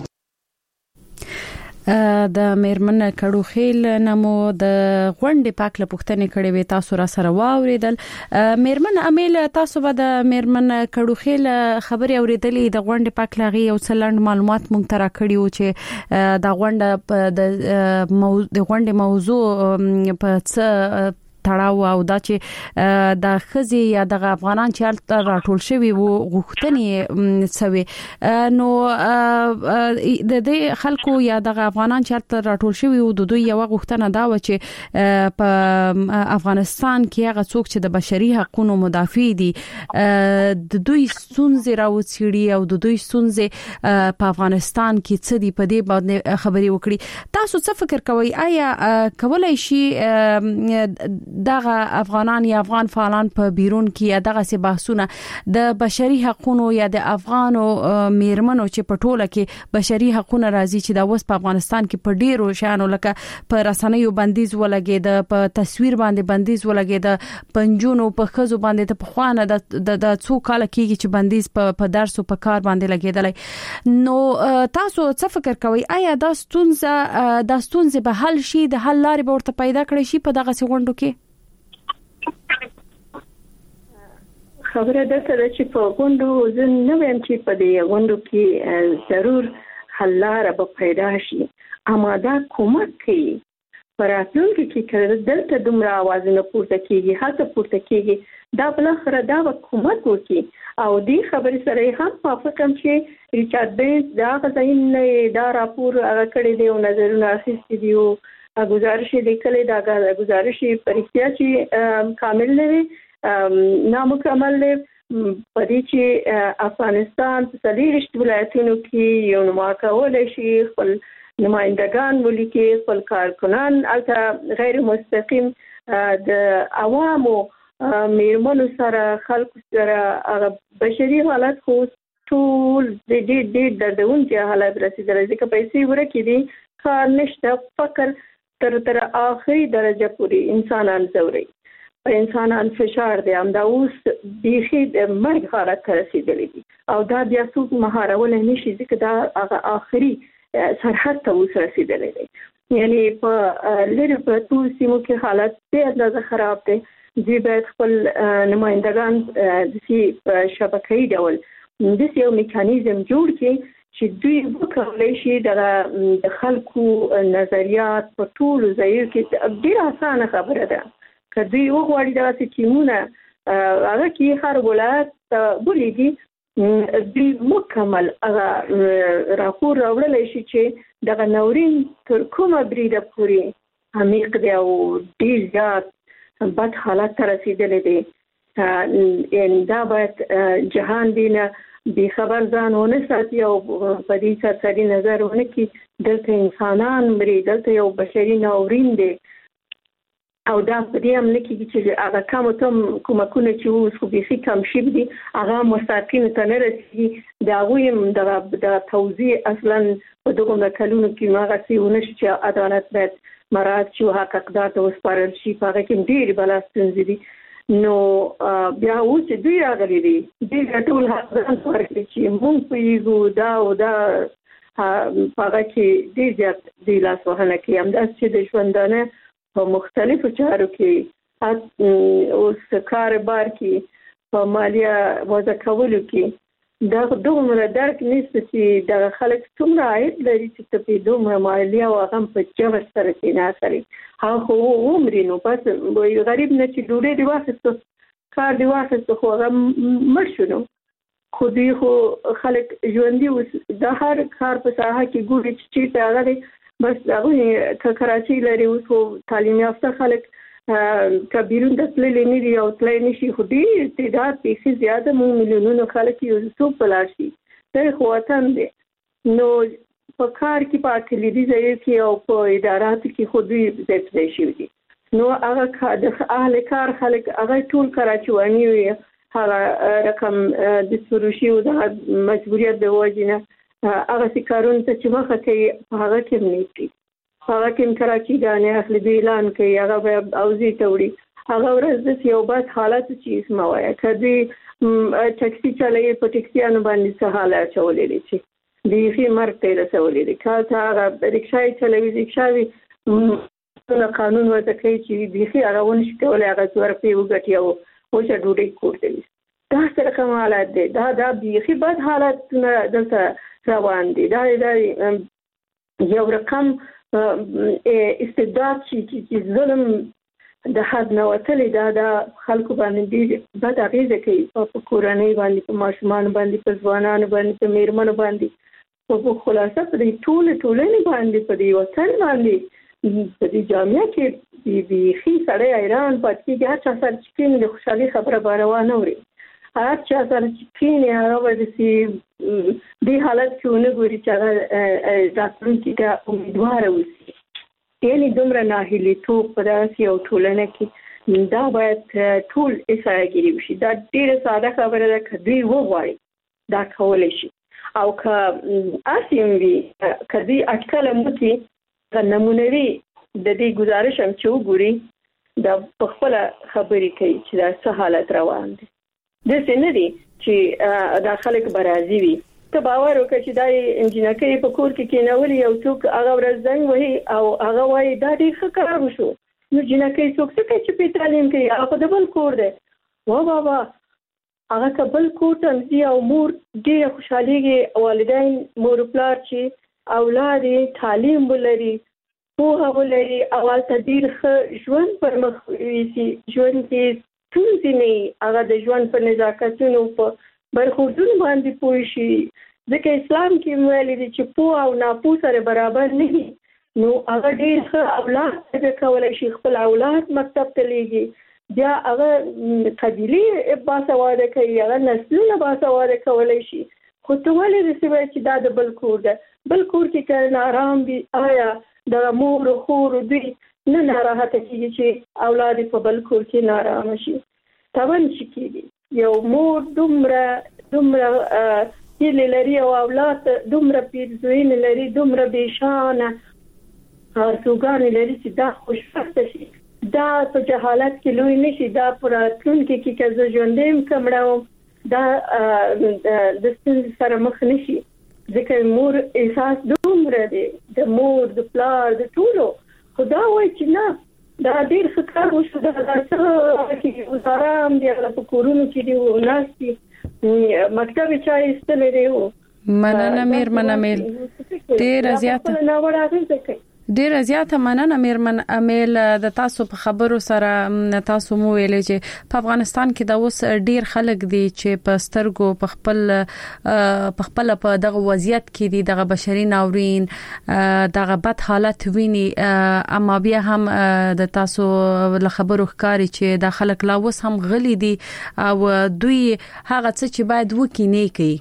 د میرمن کډوخیل نمو د غونډې پاکله پوښتنه کړې وې تاسو را سره واوریدل. میرمن امیل تاسو به د میرمن کډوخیل خبري اوریدلې د غونډې پاکله غي او څلند معلومات مونږ ترا کړیو چې د غونډه د غونډې موضوع په څه تړاو او دا چې د خزي یا د افغانان چې راټول شوی وو غوښتنې سوي نو د دې خلکو یا د افغانان چې راټول شوی وو د دوی یو غوښتنه دا و چې په افغانستان کې هغه څوک چې د بشري حقوقو مدافع دي د دوی ستونزې راوڅېړي او د دوی ستونزې په افغانستان کې څه دي په دې باندې خبري وکړي. تاسو څه فکر کوئ آیا کولای شي دغه افغانان یا افغان فعالان په بیرون کې یا دغه سي بحثونه د بشري حقوقو یا د افغانو میرمنو چې په ټوله کې بشري حقوقو راځي چې د اوس په افغانستان کې په ډیرو شانو لکه په رسنیو بندیز ولګید په تصویر باندې بندیز ولګید پنجونو په خزو باندې ته په خوانه د څو کال کېږي چې بندیز په درس او په کار باندې لګیدلای. نو تاسو څه فکر کوئ آیا دا ستونزه به حل شي د حل لارې به ورته پیدا کړي شي په دغه غونډو کې؟ خبره ده چې په غونډو زه نه وایم چې په دې غونډو کې ضرور حل لاره به پیدا شي، اما دا کومک کوي په راتلونکي کې چې دلته دومره اوازونه پورته کیږي هڅه پورته کیږي دا بل خره دا کومک وکړي. او دې خبرې سره هم موافقم چې ریچارډ بینز دا غزاین دا راپور هغه کړی دی او نظرونه اخیستي دي او گزارش لیکلې دا گزارش پرختیا چې کامل نه وي نامکمل دی په دې چې افغانستان په 30 ولایتونو کې یو نماکولای شي خپل نمائندگان ولیکي خپل کارکنان البته غیر مستقیم د عوامو میرمنو سره خلکو سره بشري حالت خو ټول د دې دردونکي حالت رسیدلې ځکه پیسې ورکې دي کار نشته فقر تر آخري درجه پورې انسانان زوري په انسانان فشار دی هم دا اوس بیخي د مرګ حالت ته رسیدلی دي او دا بیا څوک مهارول نشي ځکه دا هغه آخري سرحد ته اوس رسیدلی دی. یعنی په لری پرتو سیمو کې حالت ډېر اندازه خراب دی. دوی باید خپل نمائندگان د شبکه‌ای ډول د یو میکانیزم جوړ کړي چې دوی وکړي شي د خلکو نظریات په ټولو ځایونو کې ډېر اسانه خبره ده. که دوی وغواړي دغه ټیمونه هغه کې هر ولایت بولیږي دوی مکمل هغه راپور راوړلی شي چې دغه ناورین تر کومه بریده پورې عمیق دی او ډېر زیات بد حالت ته رسیدلی دی. دا باید جهان بینه بی خبر ځان ونه ساتي او په دې سرسري نظر ونه کړي دلته انسانان مري دلته یو بشري ناورین دی او دا په دې هم نه کېږي چې هغه کومکونه چې اوس خو بیخي کم شوي دي هغه مستحقینو ته نه رسېږي د هغوی هم د توزیع اصلا په دغو کلونو کې هغسې ونه شي چې عدالت باید مراعات شي او حق اقدار ته وسپارل شي په هغه کې ډېرې بلا ستونزې دي. نو بیا اوس دوی راغلي دي دوی ټول حق ځان ورکړي چې مونږ پوهېږو دا او دا په هغه کې ډېر زیات دوی لاسوهنه کوي همداسې چې د ژوندانه په مختلفو چارو کې اوس کار بار کې په مالیه وضع کولو کې دا دومره درک نشته چې دغه خلک څومره عاید لري چې ته پرې دومره مالیه او هغه په جبر سره کې نه اخلي. هغه خو ومري نو بس غریب نه چې ډوډۍ دې واخیسته کار دې واخیسته خو هغه مړ شو نو خو دوی خو خلک ژوندي اوس د هر کار په ساحه کې ګوري چې چېرته هغه دی بس هغوی که کراچۍ لري اوس خو تعلیم یافته خلک که بیرون ته تللی نه دي او تللی نه شي خو ډېر تعداد بیخي زیاده مونږ میلیونونه خلک یو څوک په لاړ شي دا خو وطن دی. نو په کار کې په کلیدي ځایو کې او په اداراتو کې خو دوی ځای په ځای شوي دي. نو هغه د اهل کار خلک هغه ټول کراچواني وي هغه رقم د سروشي او د مجبوریت د وجې نه هغه کارونه ته چې مخه کوي په هغه کې هم نیسي هغه کې کراچي ګانې اخلي دوی اعلان کوي هغه به اوزي ته وړي هغه ورځ د یو بد حالت چې اسمه وایي کدي ټاکسي چلایي په ټاکسیانو باندې څه حالت چولې دي دیخي مرګ ته رسولې دي که هغه رکشای چلوي رکشاوي قانون ورته کوي چې دیخي هغه ونشي کولای هغه څور په وګټي او وشه ډوډۍ کوټي دا سره کوم حالت دي دا دیخي بد حالت دلته روان دي دا یو رقم استبداد چې ظلم د حد نه وتلې دا خلکو باندې دي بد اغیزه کوي په کورنۍ باندې په ماشومان باندې په ځوانانو باندې په میرمنو باندې په خلاصه په دې ټولنې باندې په دې وطن باندې په دې جامعه کې د خي سړی ایران پاتې هر چا سره چې د خوشحالي خبره باروانه وري هر چا سره چې هغه د دې حالت کې ونګوري چې هغه راتلونکي ته امیدوار اوسي یعنی دومره ناهیلي توپ په داسې یو ټولنه کې دا باید ټول احساسګری وشي دا ډیره ساده خبره ده چې دوی وغواړي دا کولای شي او که اسیم وی کدی اټکل موتی د نمونوي د دې گزارش هم چې وګوري دا په خپل خبرې کوي چې دا څه حالت روان دي د څه دي چې دا خلک برازي وي ته باور وکړي چې دا انجینرۍ په کور کې کېنولي او څوک هغه ورځ زنګ وهي او هغه وایي دا ډېر ښه کار وشو نو جنکۍ څوک څه کوي چې په تعلیم کوي هغه د بل کور دی وا بابا هغه کبل کوټم دی او مور ډیره خوشاليږي والدین مور پلار چې اولاد تعلیم ولري په ولري اول تدیر ژوند پر مخ ويسي ژوند کې ټول نه هغه د ژوند په نزاکتونو په برخوردون باندې پوي شي ځکه اسلام کې ویل دي چې په او ناپو سره برابر نه نو هغه ډیر اولاد د کولای شي خپل اولاد مکتب ته لېږي بیا هغه قبيله باسواده کوي هغه نسلونه باسواده کولای شي خو ته ولې رسېږي چې دا د بل کور ده بل کور کې کله آرام دي آیا د مور خور دوی نه ناراحته کیږي چې اولاد په بل کور کې نارامه شي تاون شي کیږي یو مور دومره هیله لري او اولاد دومره پیرزوین لري دومره بشانه ارزوګان لري چې دا خوشبخته شي دا په جهالت کې لوی نشي دا پر راتلونکي کې که ژوندیم کمړو دا د ستونزې سره مخ نشي ځکه مور احساس دومره دی د مور د پلار د ټولو خدا وایي چې نه دا ډیر ښه کار وشو دا څه کې آرام دی هغه په کورونو کې دی ناستي مکتب چا ایستلی دی مننه میرمن امیل ډیر زیاته مننه میرمن امیل د تاسو په خبرو سره تاسو مو ویلې چې په افغانستان کې د اوس ډیر خلک دي چې په سترګو په خپل په دغه وضعیت کې دي دغه بشري ناورین دغه بد حالت ویني اما بیا هم د تاسو له خبرو ښکاري چې د خلک لا اوس هم غلي دي او دوی هغه څه چې باید وکړي نه کوي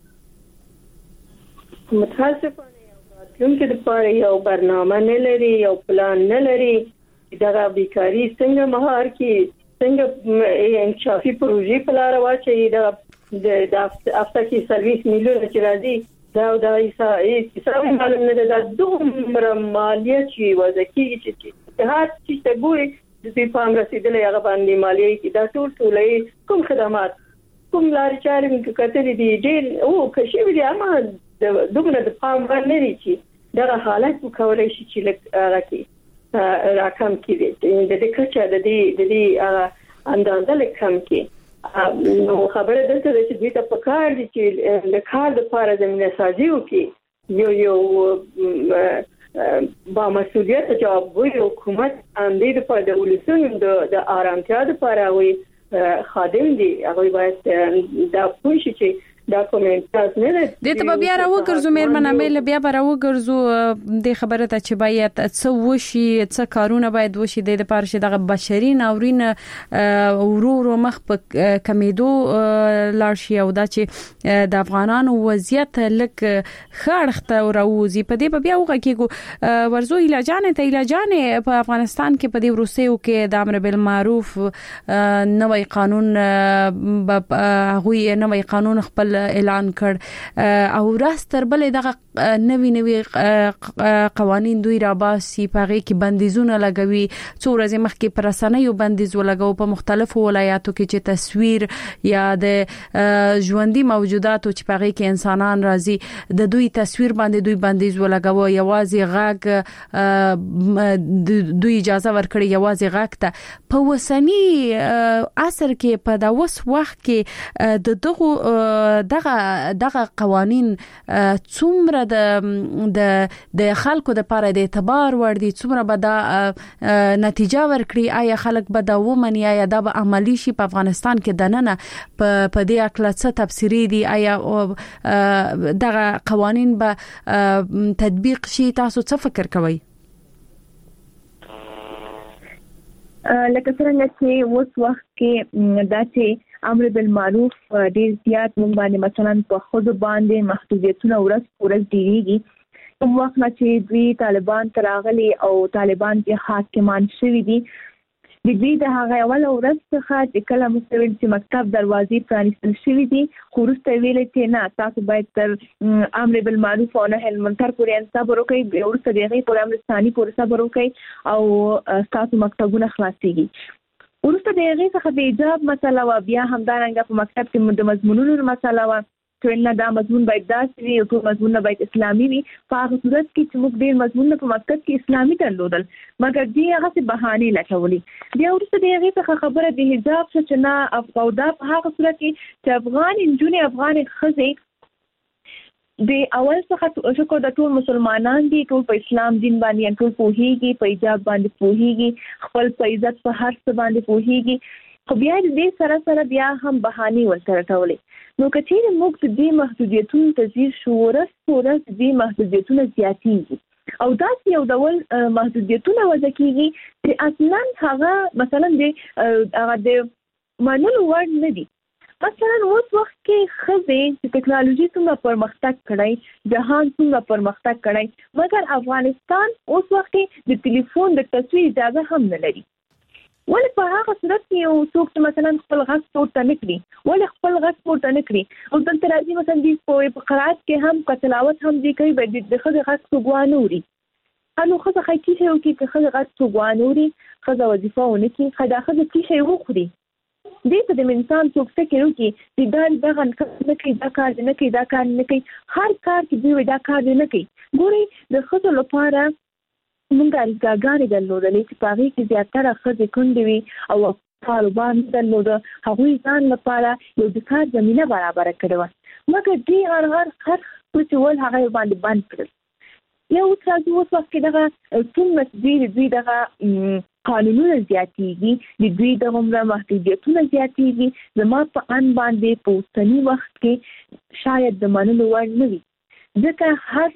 متاسفانه کومکې د پاره یو برنامه نه لري یو پلان نه لري دا بیکاری څنګه مهار کی څنګه انشافي پروژې په لار واچي دا د افتا کې سرویس میلیون چې راځي دا حساب معلوم نه ده دومره مالیه چې وځي چې هر څه ته ګوري د دې پام رسیدلې هغه باندې مالیه کې دا ټول کوم خدمات کوم لارې چارې موږ کتلې دي ډېر او کشي ویلي اما دومره د پام باندې لري چې دا حالت وکولای شي چې راکې راکم کړي د دې کچا د دې اندازه لکم کې نو خبره دلته چې دوی ته پکار دي چې د کار لپاره زمينه سازي وکړي یو با مسؤلیت جوابوي حکومت اندې په د ولسونو د آرامتیا لپاره وي خادم دي هغه باید دا پوښي چې دا کومنټاز نه ده د ته بیا راوګرځو میرمن امیل بیا راوګرځو د خبره ته چې باید څه وشي څه کارونه باید وشي د لپاره چې دغه بشري ناورین ورو مخ په کمیدو لارشي او دا چې د افغانانو وضعیت لک خړخته راوځي په دې بیا وګورئ ورزو علاجان په افغانستان کې په دې روسیو کې د امر بالمعروف نوې قانون هغه نوې قانون خپل اعلان کړ او راستر بل دغه نوي قوانين دوی راباسي پغې کې بندیزونه لګوي. څو ورځې مخکې پر رسنیو بندیز ولګاو په مختلفو ولایاتو کې چې تصویر یا د ژوندۍ موجوداتو چې پغې کې انسانان راځي د دوی تصویر باندې دوی بندیز ولګاو. یوازې غږ دوی اجازه ورکړي یوازې غږ ته. په وسنی عصر کې په دا وس وخت کې دغه قوانين څومره د خلکو د لپاره د اعتبار ور دي، څومره به دا نتیجه ورکړي، آیا خلک به دا ومني، آیا دا به عملی شي په افغانستان کې دننه په دې اکل څه تفسیری دي، آیا دغه قوانين به تطبیق شي؟ تاسو څه فکر کوئ؟ لکه څنګه چې اوس وخت کې دا چې امر بالمعروف ډیر زیات مونږ باندې مثلا په خود باندې محدودیتونه ورځ ډیریږي. کوم وخت چې دوی طالبان تراغلي او طالبان کې حاکمان شوي دي، د دوی د هغه اول ورځ څخه چې کله مستویل چې مکتب دروازې پرانیستل شوي دي، خو وروسته ویلې چې نه تاسو باید تر امر بالمعروف او نهي عن المنکر پورې صبر وکړئ، وروسته د هغې پورې امر ثاني پورې صبر وکړئ او تاسو مکتبونه خلاصيږي. ورسته د هغې څخه د حجاب مسله و، بیا همدارنګه په مکتب کې د مضمونونو مسله و چې نه دا مضمون باید داسې وي او ټول مضمونونه باید اسلامي وي. په هغه صورت کې چې موږ ډېر مضمونونه په مکتب کې اسلامي درلودل، مګر دوی هغسې بهانې لټولې. بیا وروسته د هغې څخه خبره د حجاب شوه چې نه او دا په هغه صورت کې چې افغان نجونې افغانې ښځې د اول څخه شکر د ټول مسلمانان دي، ټول په اسلام دین باندې ټول پوهیږي، په حجاب باندې پوهیږي، خپل په عزت په هر څه باندې پوهیږي، خو بیا دې سره بیا هم بهانې ورته ټولې. نو که چیرې موږ د دې محدودیتونو ته ځیر شو، ورځ په ورځ دې محدودیتونه زیاتېږي او داسې یو ډول محدودیتونه وضع کېږي چې اصلا هغه مثلا د منلو وړ نه دي. مثلا اوس وخت کې ښځې چې ټکنالوژي څومره پرمختګ کړی، جهان څومره پرمختګ کړی، مګر افغانستان اوس وخت کې د ټلیفون د تصویر اجازه هم نه لري. ولې په هغه صورت کې یو څوک چې مثلا خپل غږ پورته نه کړي، ولې خپل غږ پورته نه کړي او دلته راځي مثلا دوی په قرائت کې هم که تلاوت هم دوی کوي، باید د ښځې غږ څوک وانه اوري. نو ښځه ښایي څه شی وکړي که ښځه غږ څوک وانه اوري، ښځه وظیفه ونه کړي، ښه دا ښځه څه شی وخوري. دې ته د انسان څوک فکر وکړي چې دغه نه کوي، دا کار نه کوي، دا کار نه کوي، هر کار کې دوی دا کار نه کوي. ګورئ د ښځو لپاره موږ اړتیاګانې درلودلې چې په هغې کې زیاتره ښځې کونډې وي او کاروبار نه درلوده، هغوی ځان لپاره یو د کار زمینه برابره کړې وه، مګر دوی هر څه چې ول هغه یې باندې بند کړل. یا اوس راځي اوس وخت کې دغه څومره دوی دغه قانونونه زیاتېږي، د دوی دغه محدودیتونه زیاتېږي، زما په ان باندې په اوسني وخت کې شاید د منلو وړ نه وي، ځکه هر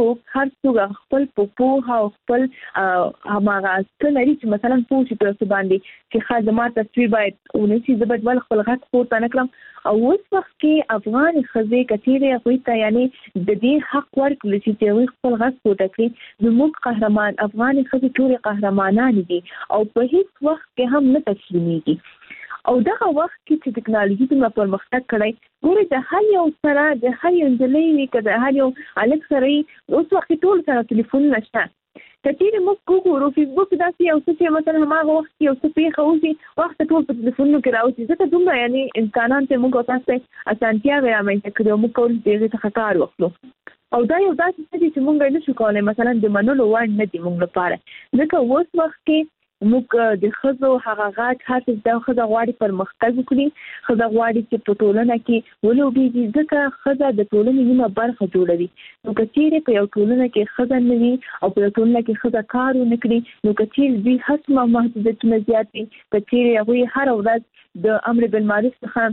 څوک خپل په پوهه او خپل هماغه څه لري چې مثلا پوه شي په څه باندې چې ښه زما تصویر باید ونشي، زه باید ولې خپل غږ پورته نه کړم. او اوس وخت کې افغان ښځې که چیرې هغوی ته یعنې د دې حق ورکړل شي چې هغوی خپل غږ پورته کړي، زموږ قهرمان افغان ښځې ټولې قهرمانانې دي او په هیڅ وخت کې هم نه تسلیمیږي. او دغه وخت کې چې ټکنالوژي څومره پرمختګ کړی، ګورئ د هر یو سره د هر یو نجلۍ وي که د هر یو هلک سره وي، اوس وخت کې ټول سره تلیفونونه شته. که چیرې موږ وګورو فیسبوک داسې یو څه چې مثلا هماغه وخت کې یو څه پېښه وشي، وخت ټول په تلیفونونو کې راوځي، ځکه دومره یعنې انسانان ته موږ او تاسو ته اسانتیاوې رامنځته کړي او موږ کولی چې د هغې څخه کار واخلو. او دا یو داسې څه دي چې موږ یې نشو کولی مثلا د منلو وړ نه دي موږ لپاره، ځکه اوس وخت کې موږ د ښځو هغه غږ هر څه د ښځه غواړي پرمختګ وکړي، ښځه غواړي چې په ټولنه کې ولوبېږي، ځکه ښځه د ټولنې نیمه برخه جوړوي. نو که چیرې په یو ټولنه کې ښځه نه وي او په یو ټولنه کې ښځه کار ونه کړي، نو که چیرې دوی هر څومره محدودیتونه زیات وي، که چیرې هغوی هره ورځ د امر بالمعروف څخه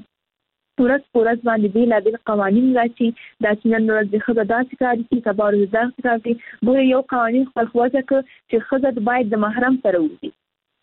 ورځ په ورځ باندې بېلابېل قوانین راشي، دا چې نن ورځ د ښځه داسې کار کوي، سبا ورځ داسې کار کوي. ګورئ یو قوانین خپل وضع کړ چې ښځه باید د محرم سره وځي.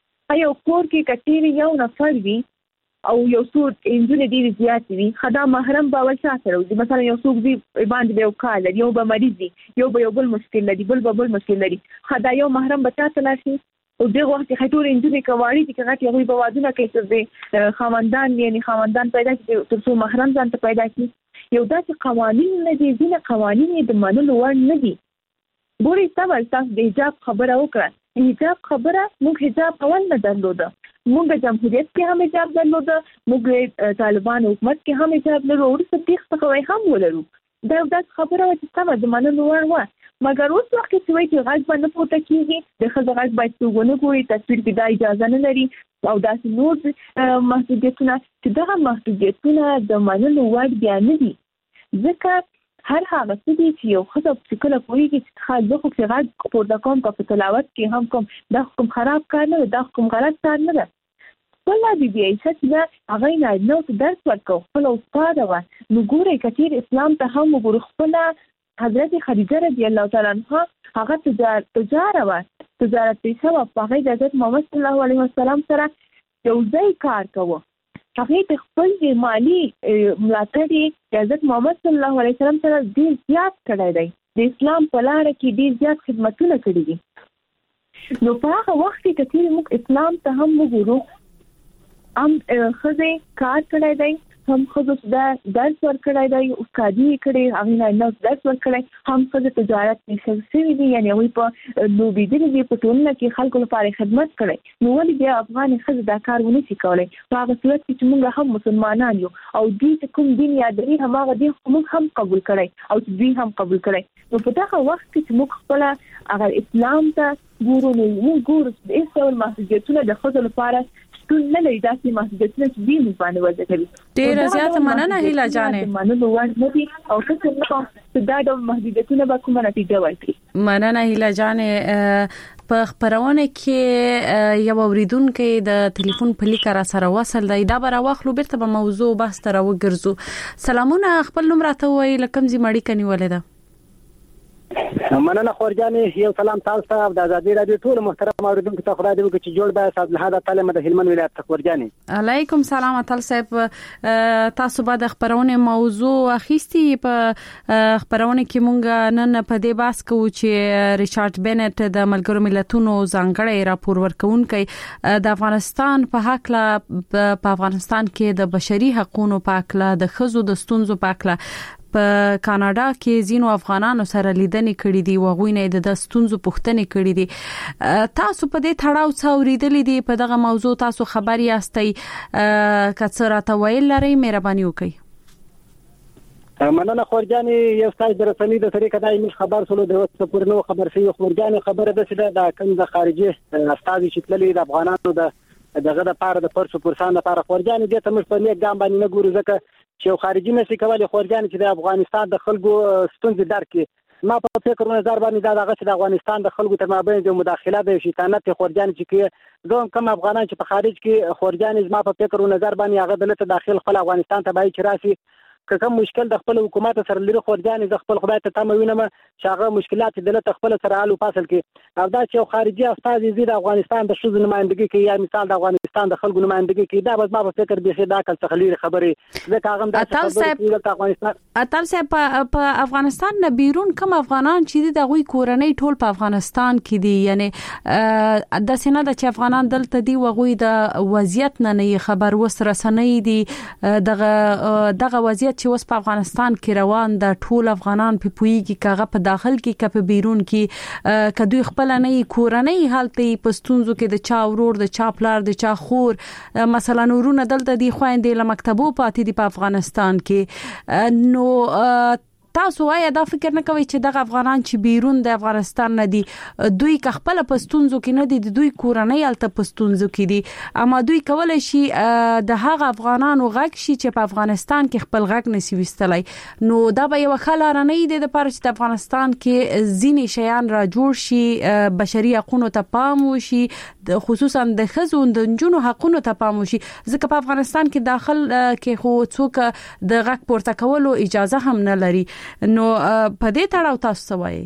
یو کور کې که چیرې یو نفر وي او یو څو نجونې ډېرې زیاتې وي، ښه دا محرم به اول چا سره وځي؟ مثلا یو څوک وي باندې به یو کار لري، یو به مریض وي، یو به یو بل مشکل لري، بل به بل مشکل لري، ښه دا یو محرم به چا ته لاړ شي؟ او دغه وخت کې ټولې نجونې که واړې دي که غټې، هغوی به واده کوي تر دې خاوندان پیدا کړي تر څو محرم ځان ته پیدا کړي. یو داسې قوانین نه دي، ځینې قوانین د منلو وړ نه دي. ګوري تاسو د حجاب خبره وکړه، حجاب خبره موږ حجاب اول نه درلوده، موږ جمهوریت کې هم حجاب درلوده، موږ طالبان حکومت کې هم حجاب لرو، ورسته تیښ څخه هم ولرو. دا داسې خبره وه چې سمه د منلو وړ وه. مګر اوس وخت کې چې وایي چې غږ به نه پورته کېږي، د ښځو غږ باید څوک ونه ګوري، تصویر کې دا اجازه نه لري او داسې نور محدودیتونه چې دغه محدودیتونه د منلو وړ بیا نه دي. ځکه هر هغه څه دي چې یو ښځه چې کله پوهېږي چې زه خو چې غږ پورته کوم که په تلاوت کې هم کوم، دا کوم خراب کار نه ده، دا کوم غلط کار نه ده. خپله بیبي عایشه چې ده هغه نارینهو ته درس ورکوه، خپله استاده وه. نو ګورئ که چېرې اسلام ته هم وګورو، خپله حضرت خدیجه رضی الله تعالی عنها هغه تجاره وه، تجارت پیشه وه، په هغې د حضرت محمد صلی الله علیه وسلم سره یو ځای کار کوه. هغې د خپل د مالي ملاتړ د حضرت محمد صلی الله علیه وسلم سره ډېر زیات کړی دی، د اسلام په لاره کې ډېر زیات خدمتونه کړي دي. نو په هغه وخت کې که چېرې موږ اسلام ته هم وګورو، هم ښځې کار کړی دی، هم ښځو ته درس ورکړی دی، استادي یې کړې، هغې نارینهو ته درس ورکړی، هم ښځې تجارت پیشه شوي دي، یعنې هغوی په لوبېدلي دي، په ټولنه کې خلکو لپاره خدمت کړی. نو ولې بیا افغانې ښځې دا کار ونه شي کولی؟ په هغه صورت کې چې موږ هم مسلمانان یو او دوی چې کوم دین یادوي هماغه دین موږ هم قبول کړی او چې دوی هم قبول کړی. نو په دغه وخت کې چې موږ خپله اگر اسلام ته ګورو، نو موږ ګورو چې هېڅ ډول محدودیتونه د ښځو لپاره شتون نه لري، داسې محدودیتونه چې دوی موږ باندې وضع کوي. ډېره زیاته مننه هیله جانې. منلو وړ نه دي او فکر نه کوم چې دا ډول محدودیتونه به کومه نتیجه ورکړي. مننه هیله جانې. په خبرونه کې یو اوریدونکو د ټلیفون په لیک را سره وصل دی، دا به راوخلو بیرته به موضوع بحث ته راوګرځو. سلامونه، خپل نوم راته وایي، له کوم ځای مړی کنیولې ده؟ مننه خورجانې، یو سلام تاسو ته او د ازادي رادیو ټول محترم اوریدونکو ته. خدای دې وکړي چې جوړ به صاحب الهدا تعالی د هلمند ولایت ته. خورجانې علیکم سلام اتل صاحب، تاسو به د خبرونه موضوع اخیستی. په خبرونه کې مونږ نن په دې بحث کوو چې ریچارډ بنت د ملګرو ملتونو ځانګړی راپور ورکونکي د افغانستان په حق لا په افغانستان کې د بشري حقوقو په حق لا د ښځو د ستونزو په حق لا په کاناډا کې زینو افغانانو سره لیدنې کړې دي، وغوینه د ستونزو پوښتنې کړې دي. تاسو په دې تړاو څه اوریدلې دي؟ په دغه موضوع تاسو خبر یاستئ؟ که څه راته ویل لرئ مهرباني وکړئ. مننه خورجانې، یو ستاسو د رسنۍ د طریقه دای موږ خبر سولو د وسه پورې نو خبر شي. خورجانې خبره ده چې د کوم د خارجي استاد چې تللی د افغانانو دغه د پاره د پرسو پرسان لپاره. خورجانې دې ته موږ په نیک ګام باندې نه ګورو، ځکه چې یو خارجي نشي کولای خورجانې چې د افغانستان د خلکو ستونزې درک کړي. ما په فکر نظر باندې دا دغه چې د افغانستان د خلکو تر مابین د مداخله د شیطانت خورجانې چې زه کوم افغانان چې په خارج کې خورجانې ما په فکر نظر باندې هغه دلته داخل خپل افغانستان ته باید چې راشي، که کوم مشکل د خپل حکومت سره لري خورجانې زه خپل خدای ته تمه وینم چې هغه مشکلات دلته خپل سره حل وپاسل کړي. او دا چې یو خارجي استاد یې د افغانستان د ښځو نمائندګي کوي یا مثال د افغانستان د خلکو نمائندګي کوي، دا به ما په فکر به دا کل څه لري خبرې. ځکه هغه د افغانستان اتل صاحب په افغانستان نه بیرون کوم افغانان چې د غوي کورنۍ ټول په افغانستان کې دي، یعنی د سینه د چې افغانان دلته دي وغوي د وضعیت نه خبر وسره سنې دي، دغه وضعیت چې اوس په افغانستان کې روان د ټول افغانان په پویږي کاغه په داخل کې کپ بیرون کې کدوې خپل نه کورنۍ حالت پستونزو کې د چا ورور د چا پلار د چا خور مثلا ورونه دلته دی خويندې له مکتبو پاتې دي په افغانستان کې. نو تاسو وايي دا فکر نه کوي چې دغه افغانان چې بیرون د افغانستان نه دي دوی خپل پستونزو کې نه دي، دوی کورنۍ الته پستونزو کې دي، اما دوی کولای شي د هغه افغانانو غږ شي چې په افغانستان کې خپل غږ نسی وستلای. نو دا به یو خلاره نه دی د پاره چې د افغانستان کې ځینې شیان را جوړ شي، بشري حقوقو ته پام وشي، خصوصا د ښځو د نجونو حقوقو ته پام وشي، ځکه په افغانستان کې داخل کې خو څوک د غږ پورته کولو اجازه هم نه لري. نو په دې تړاو تاسو وایي؟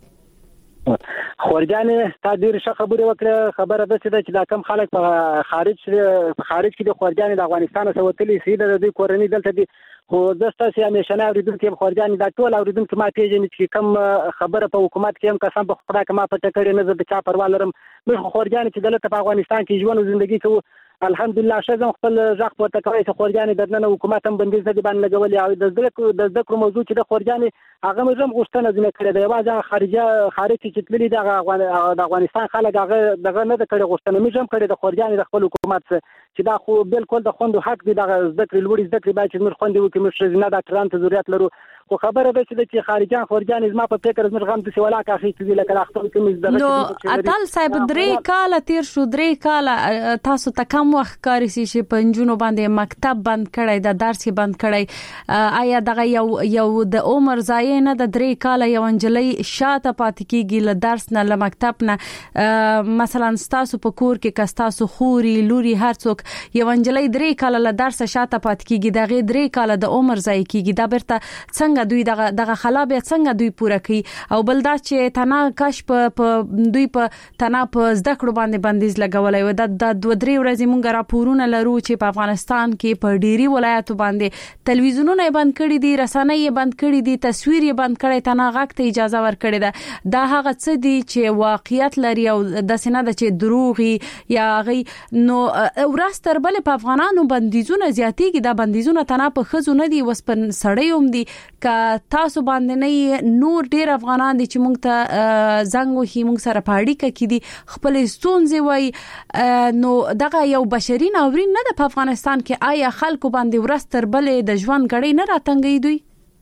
خورجانې تا ډېر ښه خبره وکړه. خبره ده چې دا کم خلک په خارج کې د خورجانې د افغانستان څخه وتلي سي د دوی کورنۍ دلته دي، خو زسته سي همیشنه اوریدونکو خورجانې دا ټول اوریدونکو ما پیژني چې کم خبره په حکومت کې هم قسم په خدا کما پټه کړي نه د چا پروا لرم. موږ خورجانې چې دلته په افغانستان کې ژوند او ژوندۍ کوو الحمدلله شزم خپل ځخ ورته کوي چې خورجانې دنه حکومت هم بندیز نه دی باندې لګولې او د ذکر موضوع چې د خورجانې هغه موږ هم غوښتنه ځنه کړې ده یوازې خارج چې تللی د افغانستان خلک هغه دغه نه کړې غوښتنه موږ هم کړې د خورجانې د خپل حکومت چې دا خو بالکل د خوندو حق دی د ذکر لوړي ذکر باید چې موږ خوندې وکړو موږ نه ډاکټران ته ضرورت لرو خو خبره ده چې خارجان خورجان زما په فکر موږ غم د سیوالا کاخې دي لکه خپل کوم زده نو اتل صاحب 3 کال تیر شو 3 کال تاسو ته کم وخت کاری چې پنځونو باندې مکتب بند کړی د درس بند کړی آیا دغه یو د عمر ځای نه د 3 کال یو انجلۍ شاته پاتې کیږي له درس نه له مکتب نه مثلا تاسو په کور کې کستاسو خوري لوري هر څوک یو انجلۍ 3 کال له درس شاته پاتې کیږي دغه 3 کال د عمر ځای کیږي دا برته څنګه دوی دغه خلابه څنګه دوی پوره کوي او بلدا چې تنا کاش په دوی په تنا په زده کړو باندې بندیز لګولای و د 2-3 ورځې مونږ راپورونه لرو چې په افغانستان کې په ډيري ولایتو باندې تلویزیونونه بند کړي دي رسنۍ بند کړي دي تصویر بند کړي تنا غاک ته اجازه ورکړي دا هغه څه دي چې واقعیت لري او د سینه د چې دروغي یا غي نو ورستر بل په افغانانو بندیزونه زیاتېږي دا بندیزونه تنا په خزو نه دي وسپن سړیوم دي ک تاسو باندې نه نور ډیر افغانان دي چې موږ ته زنګ وهي موږ سره پاړی کې دي خپل ستونزې وای نو دغه یو بشري ناورین نه د افغانستان کې آیا خلکو باندې ورستر بلې د ژوند غړي نه راتنګي دوی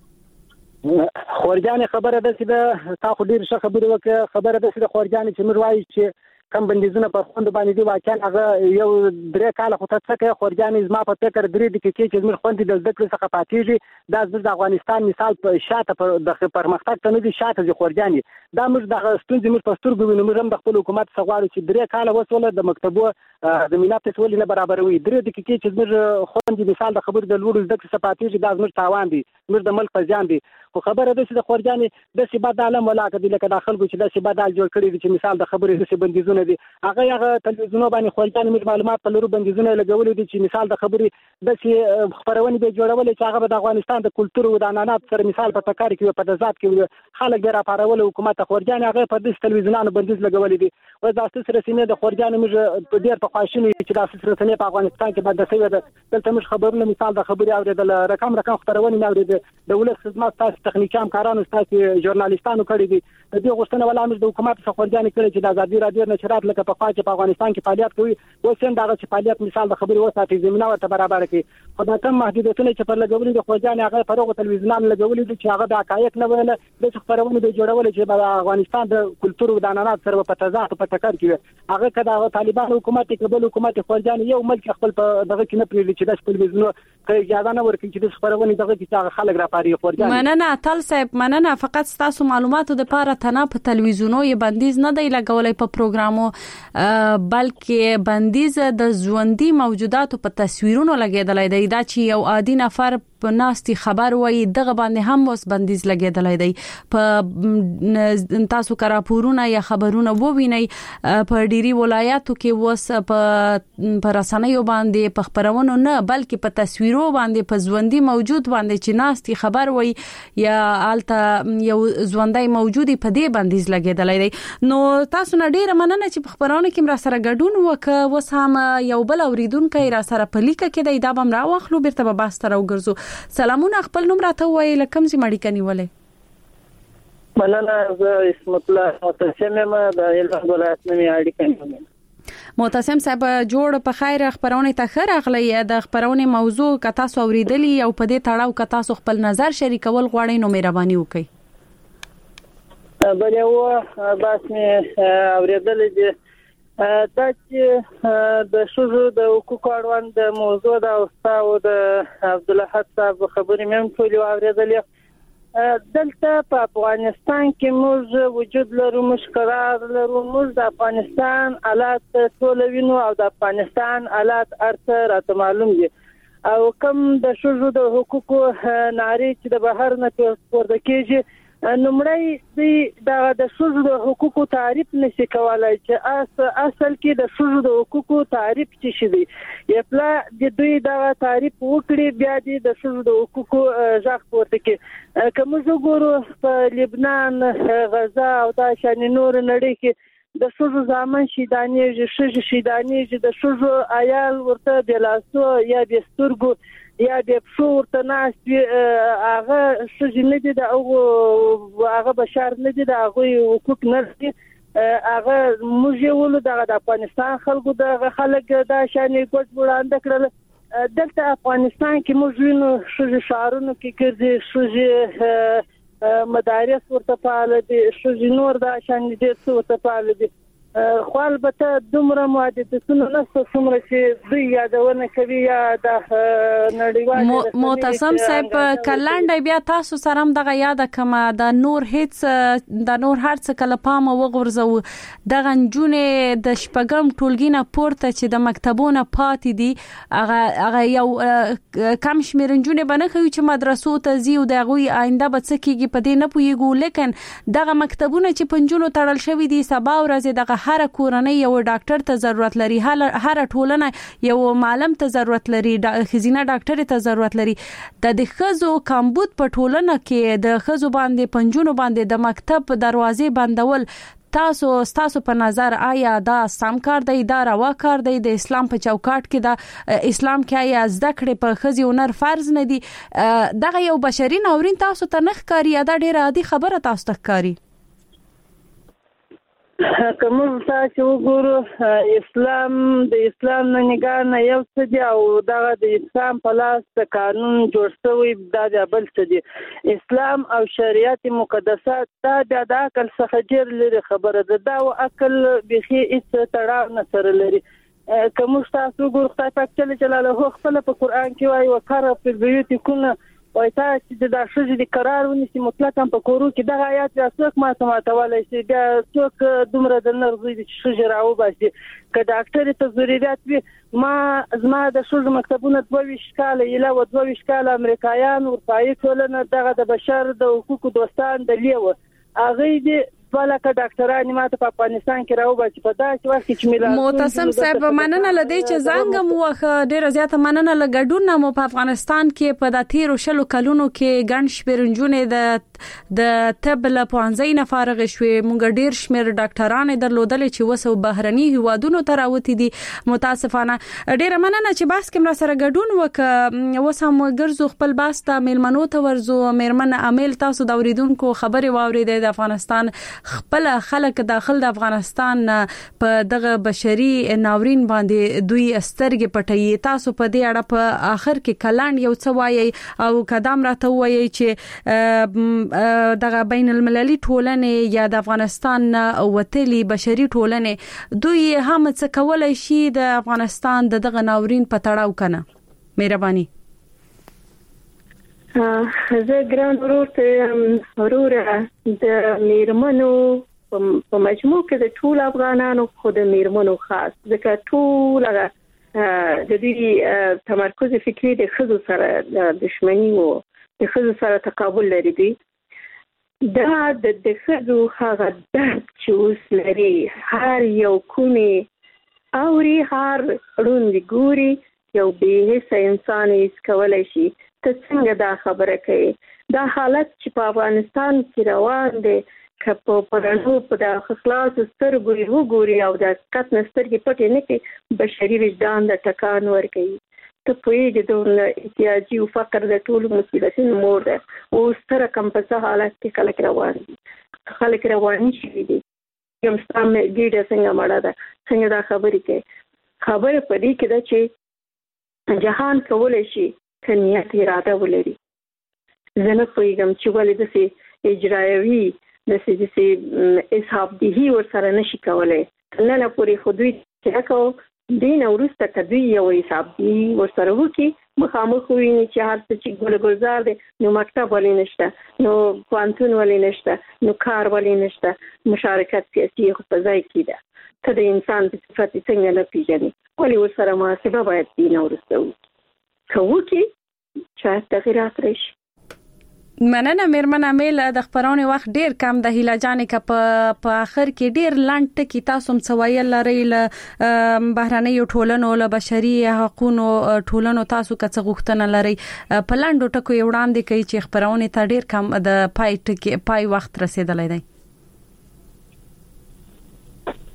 خورجان خبره ده چې تاسو ډیر ښه خبره وکړه خبره ده چې خورجان چې موږ وایي چې کم بندیزونه په خوند باندې دی واقعا هغه یو 3 کال خو ته څه خورجان زما په فکر 3 دقیقې چې موږ خوند د ذکر څخه پاتېږي دا د افغانستان مثال په شاته په د پرمختګ ته نه دي شاته دي خورجان دا موږ د ستونزې موږ په سترګو وینو موږ هم د خپل حکومت څخه چې 3 کال وسوله د مکتبو زمينه په ټول نه برابروي 3 دقیقې چې موږ خوند مثال د خبر د لوړ ذکر څخه پاتېږي دا موږ تاوان دي موږ د ملک په ځان دي خو خبره ده چې د خورجان د سبا د عالم ولاکه دي لکه داخل کو چې د سبا د جوړ کړی دي چې مثال د خبرې د بندیزونه دي هغه تلویزیونونو باندې خورجان معلومات په لورو بندیزونه لګولې دي چې مثال د خبرې د خبرونه به جوړولې چې هغه د افغانستان د کلتور او د عنعنات سره مثال په تکار کې په تضاد کې خلک ډیر اپارول حکومت خورجان هغه په دې تلویزیونونو بندیز لګولې دي و د اساس رسمي د خورجان موږ په ډیر په خواشینی چې د اساس رسمي په افغانستان کې بعد څه ده دلته موږ خبرونه مثال د خبرې اوریدل رقم خبرونه اوریدل د ولس خدمات تاسو تخنیکي همکارانو تاسو ژورنالیستانو کړی دي د دې غوښتنه ولا موږ د حکومت څخه خورجان کړي چې د ازادي رادیو نشرات لکه په خاطر په افغانستان کې فعالیت کوي وسیم دغه فعالیت مثال د خبرې وساتې زمينه ورته برابر کړي خدای ته محدودیتونه چې پر لګولې د خورجان هغه پرغه تلویزیونونو لګولې چې هغه د حقایق نه ویل د خبرونه به جوړول چې د افغانستان د کلتور او د عنعنات سره په تضاد په ټکر کې هغه کدا طالبان حکومت کېبل حکومت خورجان یو ملک خپل په دغه کې نه پریږدي چې د تلویزیون ته اجازه نه ورکړي چې د خبرونه دغه کې خلک را پاري خورجان مننه تل صاحب مننه فقط تاسو معلوماتو د پاره تنه په تلویزیونو یې بندیز نه دی لګولای په پروګرامو بلکې بندیز د ژوندۍ موجوداتو په تصویرونو لګیدلای دی دا چې یو عادي نفر په ناستي خبر وای دغه باندې هم اوس بندیز لګیدلای دی په تاسو کرا پورونه یا خبرونه وویني په ډيري ولایاتو کې وس په رسنیو باندې په خبرونو نه بلکې په تصویرو باندې په ژوندۍ موجود باندې چې ناستي خبر وای یا الته یو ژوندۍ موجودي په دې بندیز لګیدلای دی نو تاسو نه ډیره مننه چې په خبرونه کې را سره ګډون وکړ وس هم یو بل اوریدونکو را سره په لیکه کې دی دا بم راوخلو بیرته به باستر او ګرځو سلامونه خپل نوم راته وای لکم سي مړی کني ولې مننه زه اسمت الله معتصم ما د هلمند ولایت نه اړیکه کوم معتصم صاحب جوړ په خیر خبرونه ته خیر اغلی د خبرونه موضوع ک تاسو اوریدلی او په دې تړاو ک تاسو خپل نظر شریکول غواړئ نو مهرباني وکړئ بل یو بس می اوریدل دي دا چې د شوزو د حقوقو اړوند موضوع دا او د عبد الله صاحب خبرې مې ټول اوریدلې دلته په افغانستان کې موږ وجود لرو مشکرار لرو موږ د افغانستان حالات ټول وینو او د افغانستان حالات ارته راته معلوم دي او کوم د شوزو د حقوقو ناري چې د بهر نه پورته کیږي نمړی د شوزو د حقوقو تعریف نشي کولای چې اصل کې د شوزو د حقوقو تعریف څه شي دی یپلا د دوی دا تعریف وکړي بیا د شوزو د حقوقو ځخ پورته کې کوم زګورو په لبنان غزا او د شان نور نړۍ کې د شوزو زامن شیدانېږي شوزو شیدانېږي د شوزو عیال ورته بلاسو یا بسترګو یا د پښو ورته ناست هغه شوزي نه دي د هغه بشر نه دي د هغه حقوق نه دي هغه موږ ولو د افغانستان خلکو د خلک د شانې ګډ وړاندې کړل دلته افغانستان کې موږ وینو شوزي شعارونو کې ګرځي شوزي مدارس ورته فعال دي شوزي نور د شانې دې ورته فعال دي خو البته دومره محدودیتونه نشته څومره چې دوی یادونه کوي یا د نړیوال معتصم صاحب کلانډ بیا تاسو سره هم دغه یاد کما د نور هیڅ د نور هرڅ کله پام وغورځو د غنجونې د شپږم ټولګینه پورته چې د مکتبونو پاتې دي هغه یو کم شمیرنجونه بنه کوي چې مدرسو ته زی او دغه آینده به څه کیږي په دې نه پویګو لیکن دغه مکتبونه چې پنځونو تړل شوی دي سبا ورځ دغه هر کورنۍ یو ډاکټر ته ضرورت لري هر ټولنه یو معلم ته ضرورت لري خزینه ډاکټر ته ضرورت لري د خزو کمبود په ټولنه کې د خزو باندې پنځونو باندې د مکتب دروازې بندول تاسو په نظر آیا دا سم کار دی دا روا کار دی د اسلام په چوکاټ کې دا اسلام کې آیا زده کړې په خزي هنر فرض نه دي دغه یو بشري ناورین تاسو ته نه ښکاري دا ډیره عادي خبره تاسو ته ښکاري کوم چې وګورو اسلام د اسلام نه نگاه نه یو څه دی او دا د اسلام په لاس د قانون جوړ شوی دا بل څه دی اسلام او شریعت مقدسات دا د عقل څخه ډیر لري خبره ده دا او عقل بيخي هیڅ تړاو نه سره لري کوم تاسو وګورئ خدای پاک جلاله خپل په قران کې وايي وکړه په بیوت کونه وای تاسو د شوزي د قرار ونیسي مطلقاً په کورو کې د آیات څوک ما سماتولای شي بیا څوک دومره د نرزوي د شوزي راو باسي که ډاکټر ته ضرورت وي زما د شوزي مکتبونه 22 کال یلا و 22 کال امریکایان ورپای ټولنه دغه د بشر د حقوقو دوستان د لیو اغه دي ولکه ډاکټرانو ماته په افغانستان کې راو بچ په داسې وخت کې ملي معتصم صاحب مننه لدی چې زنګ مو ډیر زیاته مننه لګډون مو په افغانستان کې په د 13 شلو کلونو کې ګڼ شمیرنجونه د طب له پوهنځي نه فارغ شوې مونږ ډیر شمیر ډاکټرانو درلودل چې وسو بهرني هوادونو ته راوتی دي متاسفانه ډیر مننه چې باس کې مر سره ګډون وک وسم ګرځو خپل باسته میلمنو ته ورزو میرمن عامل تاسو د اوریدونکو خبره واورید د افغانستان خپل خلک داخل د افغانستان په دغه بشري ناورین باندې دوی استرګې پټي تاسو په دې اړه په اخر کې کلان یو څه وایي او قدم راته وایي چې دغه بین المللي ټولنې یا د افغانستان وتلي بشري ټولنې دوی هم څه کولای شي د افغانستان دغه ناورین په تړاو کنه مهرباني زه ګران ورور د میرمنو په مجموع کې د ټول افغانانو خو د میرمنو خاص ځکه ټول د دې تمرکز فکری د خزو سره دښمنی وو د خزو سره تقابل لري دي دا د خزو هغه درد چې اوس لري هر یو کومي اوري هر روند ګوري یو به هیڅ انسان هیڅ کولای شي ته څنګه دا خبره کوي دا حالت چې په افغانستان کې روان دی که په پرانو په د خلاص سترګو وګوري او د حقیقت نسترګې پټې نه کوي بشري وجدان د ټکان ورکوي ته پوهېږي د احتیاجي او فقر د ټولو مصیبتونو مور ده او ستره کم په څه حالت کې خلک روان دي خلک رواني شوي دي یم ستام ګیډه څنګه مړه ده څنګه دا خبرې کوي خبره په دې کې ده چې جهان کولای شي کنيات اراده ولري زه نه پوهیږم چې ولې د اجرایوي د سي اسحاب دي ور سره نشي کولای نه پوری خودوي چې کو دین اورسته کدی یو حساب دی ور سره وکي مخامخ ویني چې هر څه چې ګلزار دي نو مکتب ولې نشته نو کوانتون ولې نشته نو کار ولې نشته مشارکت سیاسي په ځای کې ده ته د انسان په صفات څنګه نه پیژني ولې ور سره محاسبه باید دین اورسته کوي چې تغیرات راشي مننه میرمن عامل د خبرونه وخت ډیر کم د هیله جانې ک په اخر کې ډیر لاند ټکی تاسو سوایل لري ل بهراني ټولنو له بشري حقوقو ټولنو تاسو کڅ غوښتنه لري په لاندو ټکو وړاندې کوي چې خبرونه ته ډیر کم د پای وخت رسیدلای دی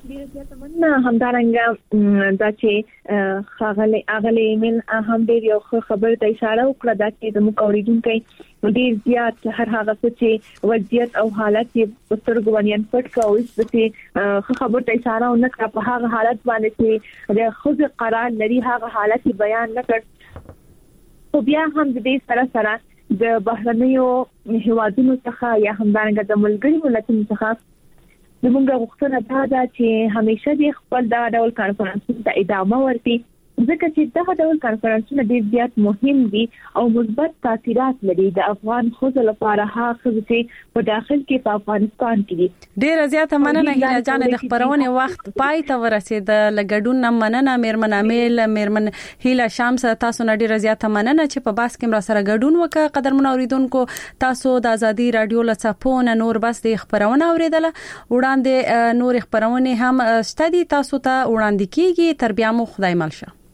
ډیره زیاته مننه. همدارنګه دا چې اغلی ایمیل هم ډیر یو خبر ته اشاره وکړه دا چې د مقاوریدونکو ډیر زیات هر هغه څه چې وضعیت او حالت په سترګو باندې پټ کاوه چې خبر ته اشاره ونکړه په هغه حالت باندې چې د خود قرار لري هغه حالت بیان نکړ. خو بیا هم د دې سره د بهرنیو هیوادونو څخه یا همدارنګه د ملګرو ملتونو څخه زموږ غوښتنه دا ده چې همیشه د خپل دا ډول کانفرنسونو ته ادامه ورکړي ځکه چې دا ډول کانفرنسونه ډیر زیات مهم دي او مثبت تاثیرات لري د افغان خلکو لپاره هغه چې په داخل کې په افغانستان کې دي. ډیر زیاته مننه هیله جان د خبرونه وخت پای ته ورسید لګډون مننه میرمن امیل میرمن هیله شامس تاسو نه ډیر زیاته مننه چې په باس کې را سره ګډون وکړه. قدرمن اوریدونکو تاسو د ازادي رادیو لڅپونه نور بس د خبرونه اوریدله وړاندې نور خبرونه هم ستدي تاسو ته وړاندې کیږي تر بیا مو خدای مل شه.